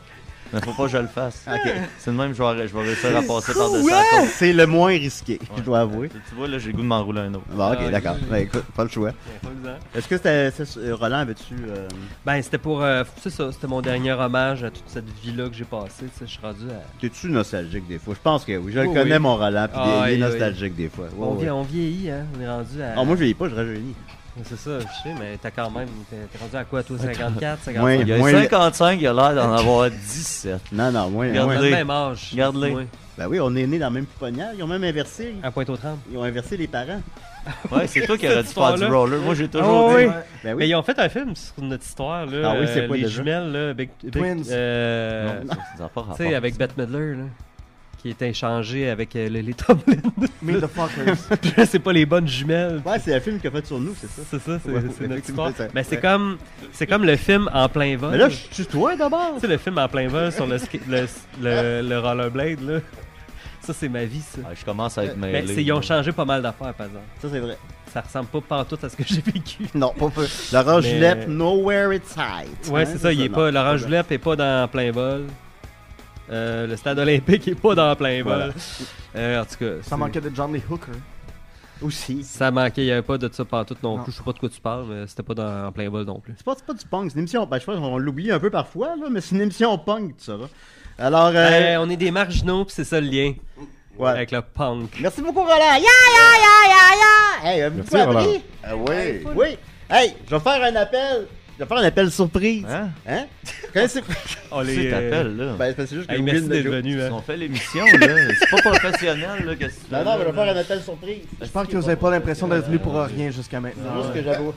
Mais faut pas que je le fasse. Ok. C'est de même, je vais, je vais réussir à passer par-dessus la côte. C'est le moins risqué, je dois avouer. Tu vois, là, j'ai le goût de m'enrouler un autre. Bon, ok, Ah, d'accord. ok. Ben, écoute, pas le choix. Est-ce que c'était. c'est- euh, Roland, avais-tu. euh, Ben, c'était pour. euh, c'est ça, c'était mon dernier hommage à toute cette vie-là que j'ai passée. Tu sais, je suis rendu à. T'es-tu nostalgique des fois? Je pense que oui. Je le Oui, connais, oui. mon Roland, puis Ah, il est- il est oui, oui. nostalgique des fois. Ouais, on, ouais. vie- on vieillit, hein. On est rendu à. Ah, moi, je vieillis pas, je rajeunis. C'est ça, je sais, mais t'as quand même. T'es, t'es rendu à quoi, toi, cinquante-quatre, cinquante-cinq? Ouais. Il y a Moins- cinquante-cinq, il a l'air d'en avoir dix-sept. Non, non, moi. Regarde-le. moi- On a le même âge. Regarde-les. Ouais. Ben oui, on est nés dans la même pouponnière. Ils ont même inversé. À Pointe-aux-Trembles. Ils ont inversé les parents. Ouais, c'est toi qui aurais dû faire du histoire-là. roller. Moi, j'ai toujours Ah, dit. oui. Ben Mais ils ont fait un film sur notre histoire, là. Ah oui, c'est euh, quoi les déjà? jumelles, là. Big, Big- Twins. euh, Non, ça, ça n'a pas rapport. Tu sais, avec Bette Midler, là. Qui est échangé avec euh, Lily Tomlin. Meet the fuckers. Puis là, c'est pas les bonnes jumelles. Ouais, c'est un film qu'il a fait sur nous, c'est ça. C'est ça, c'est, Ouais, c'est notre effectivement, histoire. ça- Mais c'est ouais. comme, c'est comme le film En plein vol. Mais là, je suis toi d'abord. Tu sais, le film En plein vol sur le, ski- le, le, le rollerblade, là. Ça, c'est ma vie, ça. Ouais, je commence à être Mais mêlé. c'est, ils ont changé pas mal d'affaires, par exemple. Ça, c'est vrai. Ça ressemble pas partout à ce que j'ai vécu. Non, pas peu. Laurent Mais- Julep, Nowhere It's High. Ouais, c'est ça, il est pas. Laurent Julep est pas dans En plein vol. Euh, le stade olympique est pas dans En plein vol. Voilà. Euh, en tout cas, Ça c'est- manquait de Johnny Hooker. Aussi. ça manquait, il y avait pas de ça partout non, Non. plus. Je sais pas de quoi tu parles, mais c'était pas dans En plein vol non plus. C'est pas, c'est pas du punk, c'est une émission. Ben, je pense qu'on l'oublie un peu parfois, là, mais c'est une émission punk, tu sauras. Alors, euh, Euh, on est des marginaux, pis c'est ça le lien. ouais. Avec le punk. Merci beaucoup, Roland. Ya, ya, ya, ya, ya. Hey, avez-vous Merci, pas appris? Roland. Ah oui. Oui. Hey, je vais faire un appel. Je vais faire un appel surprise. Hein? Hein? Connaissez- On Tu sais, t'appelles, là. Ben, c'est juste que Hey, j'ai merci oublié de d'être le venu. Ils Hein. ont fait l'émission, là. C'est pas professionnel, là. Qu'est-ce que tu Non, fais, non, mais je là? vais faire un appel surprise. J'espère que vous n'avez pas l'impression d'être venu pour rien jusqu'à maintenant. C'est juste que j'avoue.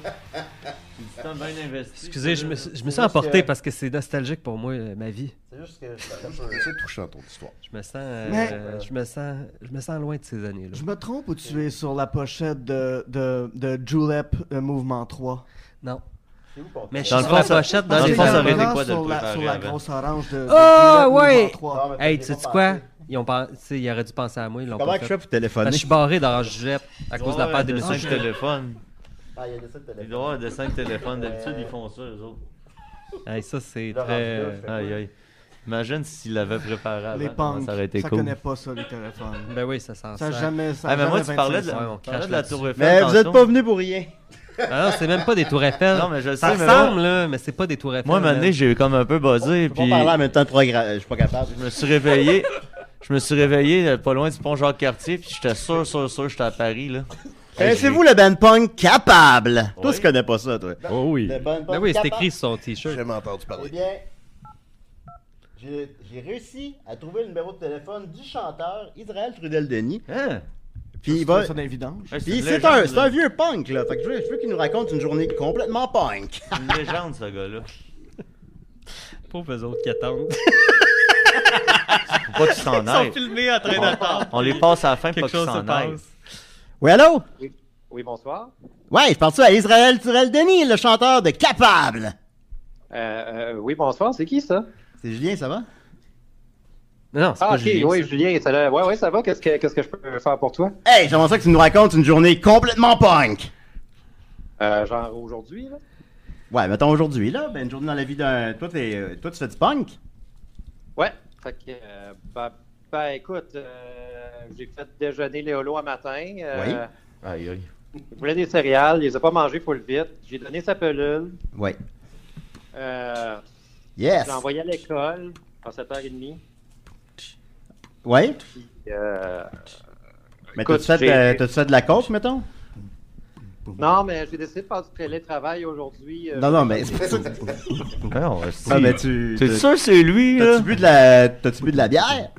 Du temps bien investi. Excusez, je me, suis- je me suis emporté parce que c'est nostalgique pour moi, euh, ma vie. C'est juste que. C'est touchant ton histoire. Je me sens, euh, Mais- je me sens, je me sens loin de ces années-là. Je me trompe ou tu es sur la pochette de, de, de Julep euh, Mouvement trois? Non. Mais je Dans suis le sur la fond, ça- pochette dans dans les le fond, ça albums. aurait été Là, quoi de sur le la, préparer sur la avant? grosse orange de, de Ah, Julep ouais! Mouvement trois. Hey, tu sais quoi? Ils ont pen- tu sais, ils auraient dû penser à moi, ils l'ont Comment pas que je fait. fais pour téléphoner? Parce que je suis barré dans Julep à cause de la perte des d'émission. cinq téléphones. Ah, il y a des sept Il téléphones. doit y avoir des cinq téléphones. D'habitude, ils font ça, eux autres. Hey, ça, c'est Laurent très... Julep, Aïe, aïe. Imagine s'il l'avait préparé avant. Les comment punks, ça aurait été ça cool. connaît pas ça, les téléphones. Ben oui, ça sent Ça a ça. jamais... Ça Ah, a mais moi, jamais tu parlais de vingt-cinq la, Ouais, on tu parlais crache de la là-dessus. Tour Eiffel. Mais vous êtes tantôt. pas venus pour rien. Ah non, c'est même pas des tours Eiffel. Non, mais je ça sais, mais ressemble, là, mais c'est pas des tours Eiffel. Moi, à un moment là. donné, j'ai comme un peu buzzé. Je peux pas Puis parler en même temps de trois gra- Je suis pas capable. je me suis réveillé. Je me suis réveillé euh, pas loin du pont Jacques-Cartier. Puis j'étais sûr, sûr, sûr, j'étais à Paris, là. Connaissez-vous le band punk Capable? Toi, Oui. tu connais pas ça, toi. Oh oui. Le band punk Ben oui, c'est Capable. écrit sur son J'ai t-shirt. jamais entendu Eh parler. bien, j'ai j'ai réussi à trouver le numéro de téléphone du chanteur Israël Trudel-Denis. Hein? Puis il va. C'est une évidence. Ouais, Puis une c'est légende, un, c'est là. un vieux punk, là. Fait que je veux, je veux qu'il nous raconte une journée complètement punk. C'est une légende, ce gars-là. Pauvres eux autres qui attendent. Faut pas qu'ils s'en Ils sont aillent. filmés en train d'attendre. On les passe à la fin pour Quelque pas qu'ils chose se s'en aillent. passe. Oui, allô? Oui, bonsoir. Ouais, je parle à Israël Trudel-Denis, le chanteur de Capable. Euh, euh, oui, bonsoir. C'est qui, ça? C'est Julien, ça va? Non, c'est Ah, pas ok, Julien, oui, ça. Julien, ça, là. Ouais, ouais, ça va. Qu'est-ce que, qu'est-ce que je peux faire pour toi? Hey, j'aimerais ça que tu nous racontes une journée complètement punk. Euh, genre aujourd'hui, là? Ouais, mettons aujourd'hui, là. Ben, une journée dans la vie d'un. Toi, t'es, euh, toi tu fais du punk? Ouais. Fait que, euh, ben, ben, écoute, euh, j'ai fait déjeuner Léolo un matin. Euh, Oui. Aïe, aïe. Il voulait des céréales, il les a pas mangées full vite. J'ai donné sa pelule. Ouais. Euh, Yes. je l'ai envoyé à l'école à sept heures trente. Ouais. Puis, euh, Mais écoute, t'as-tu fait, j'ai- euh, t'as-tu fait de la coke, mettons? Non, mais j'ai décidé de faire du télétravail aujourd'hui. euh, Non, non, mais c'est pas ça. Non, Ah, mais tu. T'es t'as- sûr que c'est lui, là? T'as-tu bu de la. T'as-tu bu de la bière?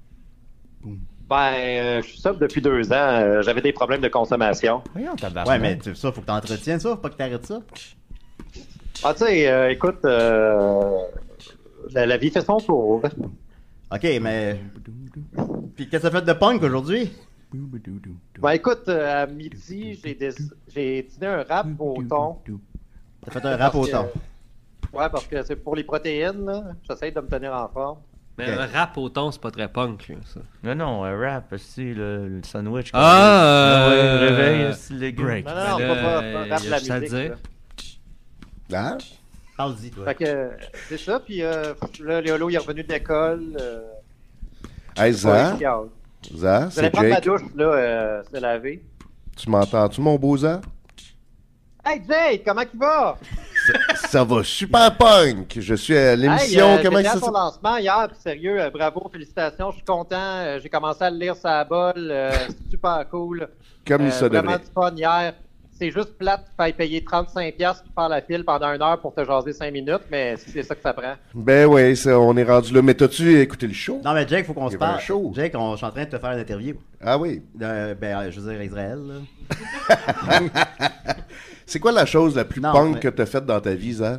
Ben, euh, je suis sobre depuis deux ans. euh, J'avais des problèmes de consommation. Voyons, tabarnak. Ouais, mais tu- ça, faut que t'entretiennes ça, faut pas que t'arrêtes ça. Ah, tu sais, euh, écoute, euh, la, la vie fait son tour. Ok, mais. Puis qu'est-ce que t'as fait de punk aujourd'hui? Ben, écoute, euh, à midi, j'ai des... j'ai dîné un rap au thon. T'as fait un rap au Parce que- thon. Ouais, parce que c'est pour les protéines, là. J'essaie de me tenir en forme. Mais un rap au thon, c'est pas très punk, là, ça. Non, non, un rap, aussi, le, le sandwich. Ah, ouais, euh, réveil, c'est légumes. break. Non, non, non, Ben pas, là, pas, pas euh, rap y de a la juste à le musique. dire. là. Hein? Parle-y, toi. Fait que, euh, c'est ça, puis euh, là, Léolo, il est revenu de l'école. Euh, Hey, Zan, ouais, Zan, je vais c'est prendre ma Jake. douche, là, euh, se laver. Tu m'entends-tu, mon beau Zan? Hey, Jake, comment il va? Ça, ça va super punk. Je suis à l'émission. Hey, euh, Comment j'étais ça à son lancement hier, puis sérieux, euh, bravo, félicitations, je suis content. Euh, j'ai commencé à le lire sur la bolle, euh, c'est super cool. Comme Euh, ça vraiment devrait. du fun hier. C'est juste plate qu'il faille payer trente-cinq dollars pour faire la file pendant une heure pour te jaser cinq minutes, mais c'est ça que ça prend. Ben oui, ça, on est rendu là. Mais t'as-tu écouté le show? Non, mais Jake, faut qu'on Il se y avait un parle. show. Jake, on, je suis en train de te faire une interview. Ah oui. Euh, ben, je veux dire, Israël, là. C'est quoi la chose la plus Non, punk mais- que t'as faite dans ta vie, Zan?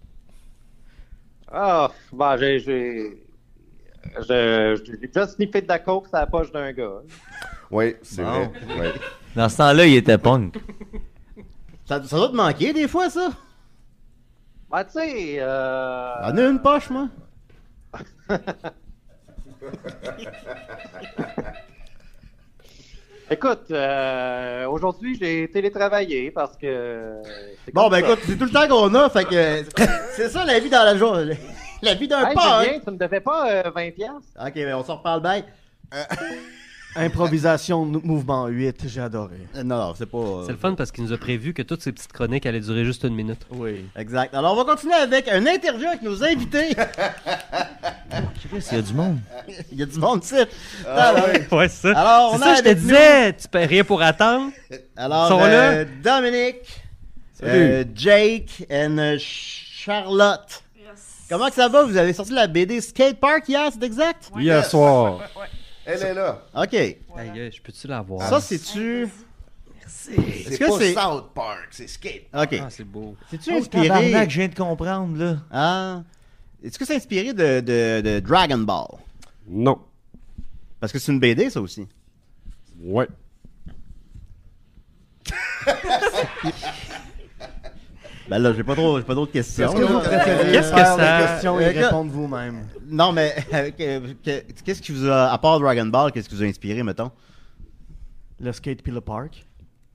Ah, bah, j'ai. j'ai... je- J'ai déjà sniffé de la coke sur la poche d'un gars. Oui, c'est Bon. vrai. Ouais. Dans ce temps-là, il était punk. Ça, ça doit te manquer des fois, ça? Ben, tu sais. Euh... J'en ai une poche, moi. Écoute, euh, aujourd'hui, j'ai télétravaillé parce que. c'est Bon, comme ben ça. écoute, c'est tout le temps qu'on a, fait que. C'est ça la vie dans la journée. La vie d'un Hey, punk. Julien, tu me devais pas euh, vingt piastres? Ok, ben on s'en reparle bien. Improvisation nou- mouvement huit, j'ai adoré. Euh, Non, non, c'est pas. euh, C'est le fun parce qu'il nous a prévu que toutes ces petites chroniques allaient durer juste une minute. Oui. Exact. Alors, on va continuer avec un interview avec nos invités. Il y a du monde. Il y a du monde ici. Ah, Alors, ouais. Ouais, c'est ça. Alors, on c'est a ça, je te avec disais, tu paies rien pour attendre. Alors, Ils sont euh, là. Dominique, euh, Jake et euh, Charlotte. Comment que ça va? Vous avez sorti la B D Skate Park hier, c'est exact? Hier soir. Elle est là. Ok. Aïe, aïe, je peux-tu l'avoir? Ça, c'est-tu. C'est que pas c'est- South Park, c'est skate. Ok. Ah, c'est beau. C'est-tu Oh, inspiré. tabarnak, je viens de comprendre, là. Ah. Est-ce que c'est inspiré de, de, de Dragon Ball? Non. Parce que c'est une B D, ça aussi. Ouais. Ben là, j'ai pas trop, j'ai pas d'autres questions. Est-ce que vous là. préférez Qu'est-ce que faire ça- les questions et Euh, que- répondre vous-même? Non, mais euh, que- que- qu'est-ce qui vous a, à part Dragon Ball, qu'est-ce qui vous a inspiré, mettons? Le skate puis le park?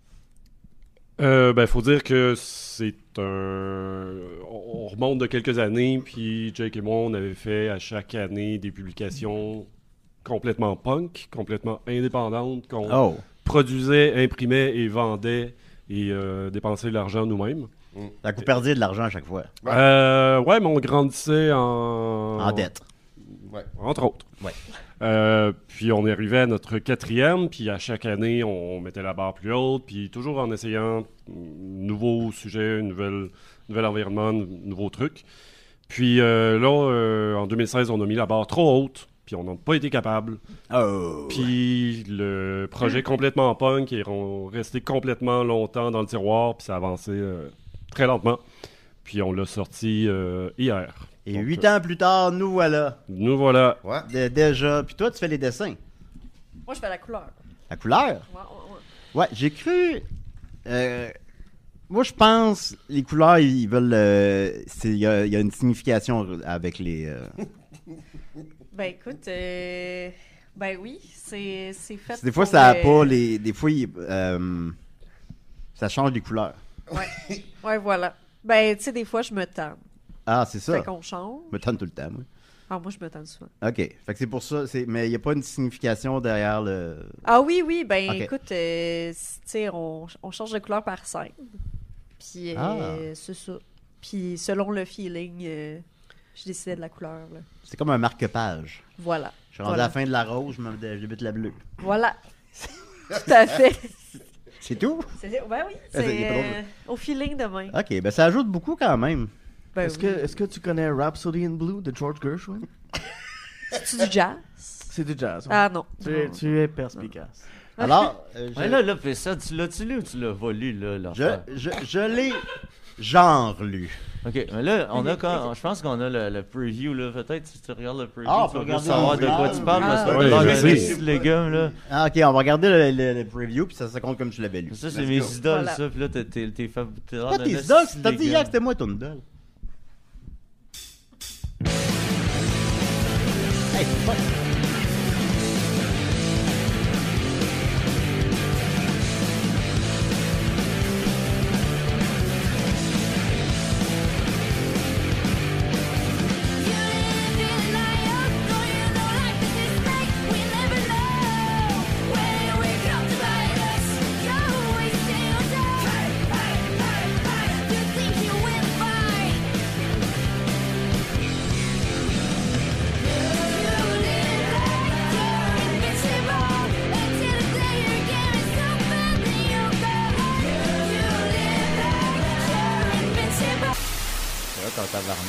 Euh, ben, faut dire que c'est un. On on remonte de quelques années, puis Jake et moi, on avait fait à chaque année des publications complètement punk, complètement indépendantes, qu'on Oh. produisait, imprimait et vendait et euh, dépensait de l'argent nous-mêmes. Ça vous perdiez de l'argent à chaque fois. Ouais. Euh, ouais, mais on grandissait en. En dette. Ouais. Entre autres. Ouais. Euh, puis on est arrivé à notre quatrième, puis à chaque année, on mettait la barre plus haute, puis toujours en essayant un nouveau sujet, un nouvel, nouvel environnement, un nouveau truc. Puis euh, là, euh, en deux mille seize, on a mis la barre trop haute, puis on n'a pas été capable. Oh. Puis le projet complètement punk est ron- resté complètement longtemps dans le tiroir, puis ça avançait euh, très lentement. Puis on l'a sorti euh, hier. Et Donc, huit euh, ans plus tard, nous voilà. Nous voilà. Ouais. De- déjà. Puis toi, tu fais les dessins. Moi, je fais la couleur. La couleur? Ouais, ouais, ouais. Ouais, j'ai cru. euh, moi, je pense les couleurs, ils veulent. euh, c'est- Il y, a il y a une signification avec les. euh, Ben, écoute, euh, ben oui, c'est c'est fait. des fois, pour, ça a euh, pas les. Des fois, il- euh, ça change les couleurs. Ouais. Ouais, voilà. Ben, tu sais, des fois, je me tente. Ah, c'est ça. Fait qu'on change. Je me tente tout le temps, moi. Ah, moi, je me tente souvent. Ok. Fait que c'est pour ça. c'est- Mais il n'y a pas une signification derrière le. Ah oui, oui, ben Ok. écoute, euh, c- tu sais, on, on change de couleur par scène. Puis, euh, Ah. c'est ça. Puis, selon le feeling, euh, je décidais de la couleur, là. C'est comme un marque-page. Voilà. Je suis rendu Voilà. à la fin de la rose, je me je débute la bleue. Voilà. Tout à fait. C'est tout? C'est- Ben oui, Ah, c'est- c'est il est pas drôle. euh, au feeling de même. Ok, ben ça ajoute beaucoup quand même. Ben Est-ce oui. que, est-ce que tu connais Rhapsody in Blue de George Gershwin? C'est-tu du jazz? C'est du jazz. ouais. Ah non. Tu, es- tu es perspicace. Alors, euh, je, Ouais, là, là, fais ça. Tu l'as-tu lu ou tu l'as volé, là? l'affaire? je, je, je l'ai genre lu. Ok, mais là, on a quand, je pense qu'on a le, le preview, là. Peut-être si tu regardes le preview, Ah, on tu peut vas regarder savoir le de quoi tu parles. Ah. Parce que Ouais, t'as l'air je d'un sais. petit légume, là. Ah, ok, on va regarder le, le- le preview, puis ça, ça compte comme je l'avais lu. Ça, c'est Let's mes go. idoles, Voilà. ça. Puis là, t'es t'es t'es fa- t'es l'air Pas d'un tes esti idoles, de t'as dit légume. hier que c'était moi ton idole. Hey, c'est pas-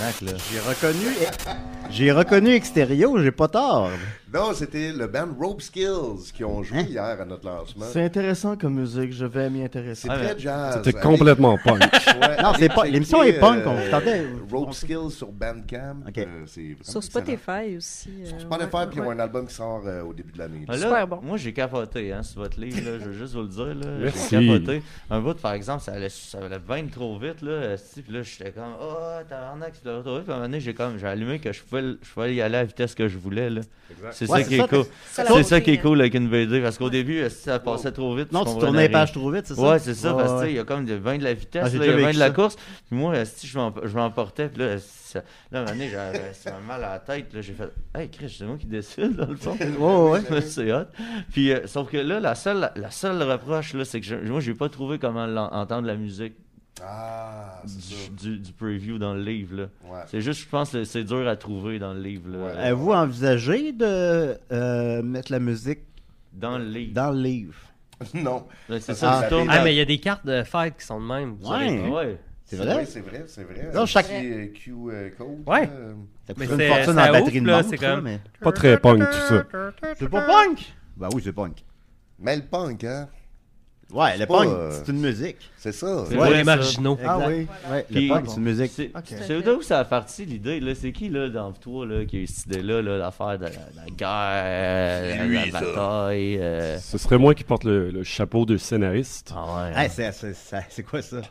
tabarnak, là. J'ai reconnu... J'ai reconnu Extérieur, j'ai pas tort. Non, c'était le band Rope Skills qui ont joué hein? hier à notre lancement. C'est intéressant comme musique, je vais m'y intéresser. C'est ah, très jazz. C'était avec... complètement punk. Ouais, non, c'est pas... l'émission est punk. On euh, tentait... Rope Skills sur Bandcamp. Okay. Euh, c'est sur Spotify aussi. Euh, sur Spotify, ouais, puis ils ouais. ont un album qui sort euh, au début de l'année. Là, Super bon. Moi, j'ai capoté hein, sur votre livre, là, je veux juste vous le dire. Là, Merci. J'ai capoté. Un bout, par exemple, ça allait, ça allait bien trop vite. Là, puis là, j'étais comme, oh, tabarnak, c'est trop vite. Puis à un moment donné, j'ai, comme, j'ai allumé que je pouvais, je pouvais y aller à la vitesse que je voulais. Là. C'est ouais, ça c'est qui ça, est cool. C'est, c'est ça qui est cool avec une B D. Parce qu'au début, ça passait trop vite. Non, tu tournais les pages trop vite, c'est ça? Ouais, c'est ça. Ouais, parce ouais. qu'il y a comme vingt de la vitesse, ah, il y a vingt de la course. Puis moi, je m'emportais. Puis là, ça, là, à un moment donné, j'avais ça m'a mal à la tête. Là, j'ai fait, hey, Chris, c'est moi qui décide, dans le fond. Ouais, ouais. C'est hot. Puis, euh, sauf que là, la seule, la, la seule reproche, là, c'est que je, moi, j'ai pas trouvé comment entendre la musique. Ah, c'est du, du, du preview dans le livre. Là. Ouais. C'est juste, je pense que c'est dur à trouver dans le livre. Là. Ouais. Avez-vous envisagé de euh, mettre la musique dans le livre? Dans le livre. Non. Là, c'est ça, ah, tourne ah, mais il y a des cartes de fête qui sont de même. Ouais. ouais. C'est vrai? C'est vrai, c'est vrai. Non, chaque Q euh, code. Ouais. Euh... Ça coûte une fortune en batterie de montre. C'est comme... mais... Pas très punk, tout ça. C'est pas punk? Ben oui, c'est punk. Mais le punk, hein? Ouais, le punk, euh... c'est une musique. C'est ça. C'est pour ouais, les marginaux. Ah oui, ouais, le punk, c'est une musique. C'est, okay. c'est d'où ça a parti l'idée, là? C'est qui, là, dans toi, là, qui a eu cette idée-là, là, l'affaire de la, de la guerre, de la bataille? Euh... Ce serait moi qui porte le, le chapeau de scénariste. Ah ouais. Hey, c'est, c'est, c'est, c'est quoi ça?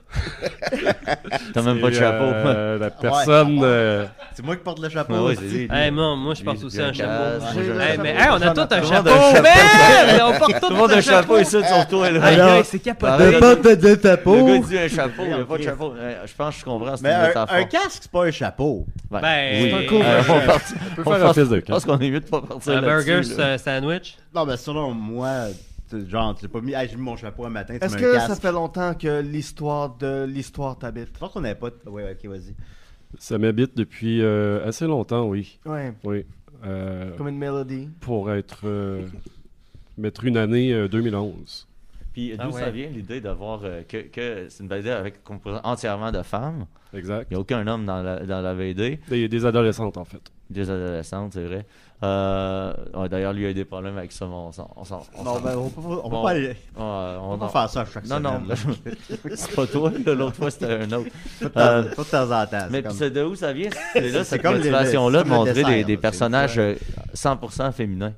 T'as même pas de chapeau. Euh, la personne... Ouais. Euh... C'est moi qui porte le chapeau. Ah ouais, c'est lui, hey, non, moi, je porte aussi un chapeau. Hey, mais hey, on a tous un chapeau, man! On porte tous le monde a un chapeau ici, sur toi, là. C'est capoté. Le porte de chapeau. Le gars dit un chapeau, il n'y a pas de chapeau. Je pense que je comprends cette métaphore. Un casque, c'est pas un chapeau. Ben, ben oui. c'est un cool. Euh, on part, on peut faire un fils de casque. Je pense qu'on est mieux de pas partir un là-dessus. Un burger là. Sandwich? Non, ben selon moi, genre, tu n'as pas mis, hey, j'ai mis mon chapeau un matin, tu Est-ce mets que un casque. Ça fait longtemps que l'histoire de l'histoire t'habite? Je pense qu'on n'avait pas... Oui, ok, vas-y. Ça m'habite depuis euh, assez longtemps, oui. Ouais. Oui. Euh, Comme une mélodie. Pour être... Euh, mettre une année euh, deux mille onze. Puis d'où ah ouais. ça vient l'idée d'avoir euh, que, que c'est une V D avec composant entièrement de femmes. Exact. Il n'y a aucun homme dans la, dans la V D. Des, des adolescentes, en fait. Des adolescentes, c'est vrai. Euh, ouais, d'ailleurs, lui a eu des problèmes avec ça, mais on s'en... On s'en on non, ben, on peut, on bon, peut pas aller... On, on, on va pas faire ça chaque non, semaine. Non, non, c'est pas toi. Là, l'autre fois, c'était un autre. Pas de temps en temps. Mais comme... c'est de où ça vient, c'est là, c'est cette comme motivation-là de montrer dessert, des, des là, personnages cent pour cent féminins?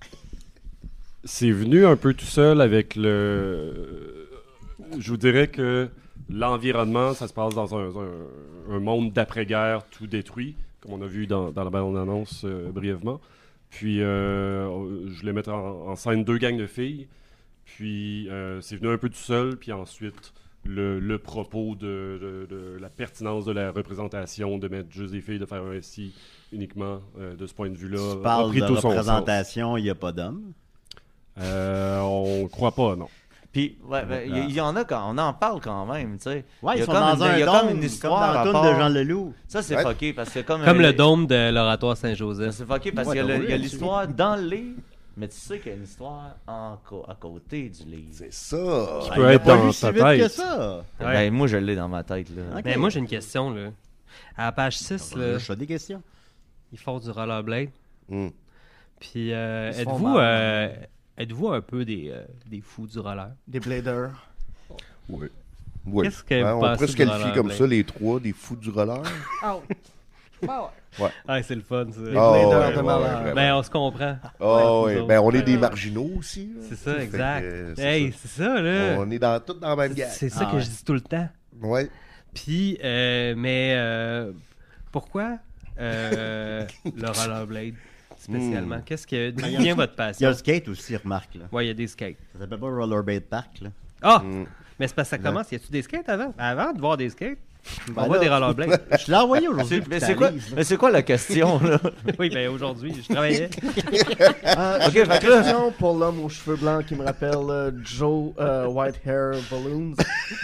C'est venu un peu tout seul avec le... Je vous dirais que l'environnement, ça se passe dans un, un, un monde d'après-guerre tout détruit, comme on a vu dans, dans la bande-annonce euh, brièvement. Puis, euh, je voulais mettre en, en scène deux gangs de filles. Puis, euh, c'est venu un peu tout seul. Puis ensuite, le, le propos de, de, de la pertinence de la représentation, de mettre juste des filles, de faire un récit uniquement euh, de ce point de vue-là. Tu parles de représentation, il n'y a pas d'hommes? Euh, on croit pas, non. Puis, ouais, ben, il y, y en a quand on en parle quand même, tu sais. Ouais, ils sont comme dans une, un y a dôme, comme une histoire comme dans la toune de Jean Leloup. Ça, c'est ouais. fucké parce que comme... Comme euh, le dôme de l'oratoire Saint-Joseph. C'est fucké parce ouais, qu'il y a, le, y a l'histoire dans le livre, mais tu sais qu'il y a une histoire en co- à côté du livre. C'est ça. Qui peut être dans ta tête. Que ça. Ouais. Ben, moi, je l'ai dans ma tête, là. Okay. Mais moi, j'ai une question, là. À la page six, là... Je fais des questions. Ils font du rollerblade. Mm. Puis, euh, êtes-vous... Euh, êtes-vous un peu des, euh, des fous du roller? Des bladers? Oui. Oui. Qu'est-ce que ouais, vous on pourrait se qualifier comme ça, les trois, des fous du roller. Oh. Bah ouais. Ah, c'est le fun, ça. Les oh, bladers ouais, de ouais, malheur. ouais, ben, on se comprend. Oh, ouais, ouais. Ben, on est des marginaux aussi. C'est ça, exact. Que, c'est hey, ça. c'est ça, là. On est dans, tous dans la même gang. C'est ça ah, que ouais. je dis tout le temps. Ouais. Puis, euh, mais euh, pourquoi euh, le rollerblade spécialement? Mm. Qu'est-ce que d'où vient votre passion? Il y a le skate aussi, remarque. Là. Ouais, il y a des skates. Ça s'appelle pas Rollerblade Park. Là. Ah! Mm. Mais c'est parce que ça commence. Y a-tu des skates avant? Avant de voir des skates? Ben on voit là, des rollerblades. Je l'ai envoyé aujourd'hui. C'est, mais, c'est quoi, mais c'est quoi la question, là? Oui, ben aujourd'hui, je travaillais. Euh, ok, j'ai fait une que là... question pour l'homme aux cheveux blancs qui me rappelle euh, Joe euh, Whitehair Balloons.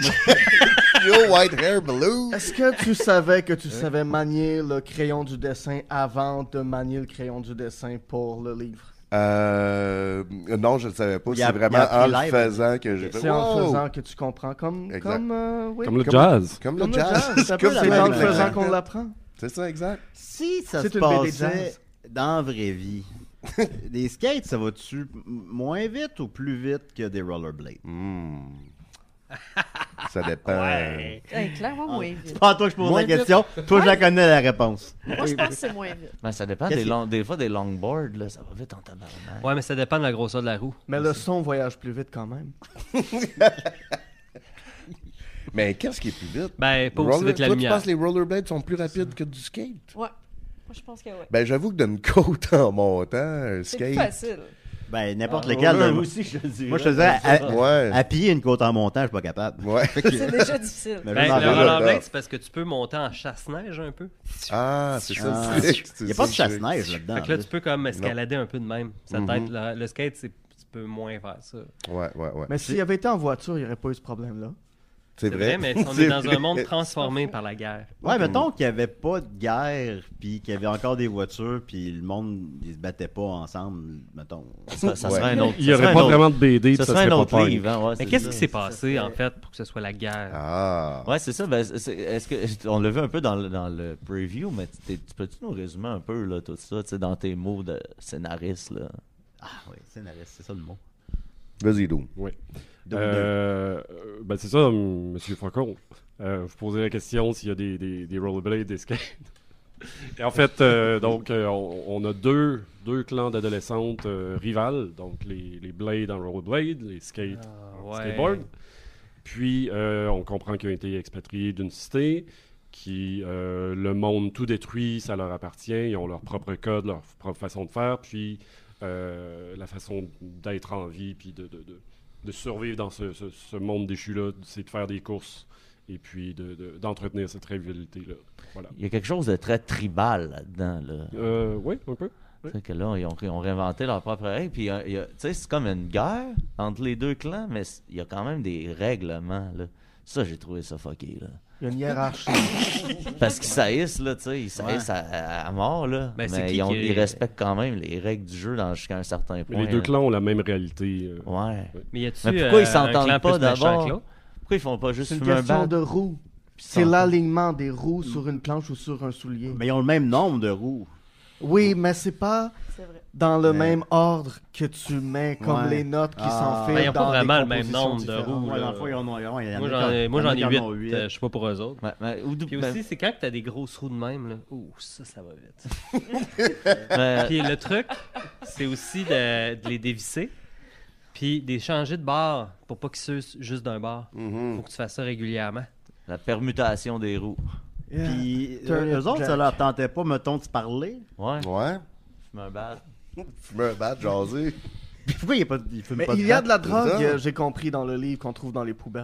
Joe Whitehair Balloons. Est-ce que tu savais que tu savais manier le crayon du dessin avant de manier le crayon du dessin pour le livre? Euh, non, je ne savais pas. Il a- C'est vraiment il a en appris le live. faisant que j'ai fait. C'est en wow! faisant que tu comprends. Comme, Exact. comme, euh, oui, Comme le comme, jazz. Comme, comme le jazz. C'est un peu Comme la c'est même la faisant même qu'on chose. l'apprend. C'est ça, exact. Si ça C'est se une B D passait jazz. dans la vraie vie, des skates, ça va-tu m- moins vite ou plus vite que des rollerblades? Hmm. Ça dépend. Ouais. Hey, clairement, moins vite. C'est pas à toi que je pose Moins la question. Toi, je la connais, la réponse. Moi, je pense que c'est moins vite. Ben, ça dépend Qu'est-ce des, que- long- des fois des longboards, là, ça va vite en tabarnak. Ouais, mais ça dépend de la grosseur de la roue. Mais le son voyage plus vite quand même. Mais qu'est-ce qui est plus vite? Ben, pas aussi Roller- vite que la Toi, tu lumière. penses que les rollerblades sont plus rapides que du skate? Ouais. Moi, je pense que oui. Ben, j'avoue que d'une côte en montant, un C'est skate... plus facile. Ben, n'importe Ah, lequel. roller là, aussi, je te dirais. moi, je te disais, à, Ouais. à piller une côte en montant, je suis pas capable. Ouais. Fait que- C'est déjà difficile. Mais Ben, je m'en le vais. rollerblade, c'est parce que tu peux monter en chasse-neige un peu. Ah, c'est ça. Ah, le truc, Il c'est n'y a ça, pas de le truc. chasse-neige là-dedans. Fait que là, tu peux comme escalader un peu de même. Ça Mhm. t'aide. Le, le skate, c'est, tu peux moins faire ça. Ouais, ouais, ouais. Mais s'il avait été en voiture, il n'y aurait pas eu ce problème-là. C'est C'est vrai. vrai, mais on C'est est dans vrai. un monde transformé par la guerre. Ouais, mettons qu'il n'y avait pas de guerre, puis qu'il y avait encore des voitures, puis le monde, ils se battait pas ensemble, mettons. Ça, ça Ouais. serait un autre. Il n'y ça aurait serait pas un autre- vraiment de B D, Ça ça serait serait un pas autre punk. livre, hein, ouais, Mais c'est qu'est-ce ça. qui s'est passé, en fait, pour que ce soit la guerre? Ah. Ouais, c'est ça. Ben, c'est- est-ce que on l'a vu un peu dans le, dans le preview, mais tu tu peux-tu nous résumer un peu là, tout ça, tu sais, dans tes mots de scénariste là? Ah oui, scénariste, c'est ça le mot. Vas-y, Doom. Oui. Deux, Euh, ben c'est ça, M. Monsieur Faucon. Euh, vous posez la question s'il y a des, des, des rollerblades, des skates. Et en fait, euh, donc, euh, on, on a deux, deux clans d'adolescentes euh, rivales, donc les, les blades en rollerblade, les skates en ouais. skateboard. Puis, euh, on comprend qu'ils ont été expatriés d'une cité, qui euh, le monde tout détruit, ça leur appartient, ils ont leur propre code, leur propre façon de faire, puis euh, la façon d'être en vie, puis de, de, de, de survivre dans ce, ce, ce monde déchu-là, c'est de faire des courses et puis de, de, d'entretenir cette rivalité-là. Voilà. Il y a quelque chose de très tribal là-dedans là. Euh, oui, un peu. Tu sais que là, ils ont, ils ont réinventé leur propre règle. Puis, euh, il y a- tu sais, c'est comme une guerre entre les deux clans, mais c- il y a quand même des règlements, là. Ça, j'ai trouvé ça fucké, là. Il y a une hiérarchie. Parce qu'ils saillissent, là, tu sais, ils saillissent à, à mort, là. Ben, c'est mais qui ils, ont- qui est- ils respectent quand même les règles du jeu dans, jusqu'à un certain Mais point. les deux là. clans ont la même réalité. euh. Ouais. Mais y a-tu Mais pourquoi euh, ils s'entendent un clan pas plus méchant d'abord? que l'autre? Pourquoi ils font pas juste C'est une fumer un question bat? de roues. puis C'est s'entendre? l'alignement des roues sur une planche ou sur un soulier. Mais ils ont le même nombre de roues. Oui, mais c'est pas C'est vrai. dans le Mais- même ordre que tu mets comme Ouais. les notes qui Ah. s'enfilent Ben, ils ont pas dans des vraiment le même compositions nombre de différentes. roues. Ouais, là. dans le fond, ils en ont, il y en a Moi, qui j'en ai, en- moi, il y j'en en a ai qui en huit. ont huit. euh, Je sais pas pour eux autres. Ouais, mais- ou- Puis ben- aussi, c'est quand t'as des grosses roues de même, là. Ouh, ça, ça va vite. mais- Puis le truc, c'est aussi de, de les dévisser. Puis de les changer de barre pour pas qu'ils s'usent juste d'un bar. Mhm. Faut que tu fasses ça régulièrement. la permutation des roues. Yeah. Puis Turn eux it autres, jack. ça leur tentait pas, mettons, de se parler. Ouais. Ouais. Fumer un bat. Fumer un bat, jaser. Puis pourquoi il, y a pas, il fume Mais pas il y a de la c'est drogue, ça. euh, j'ai compris dans le livre qu'on trouve dans les poubelles.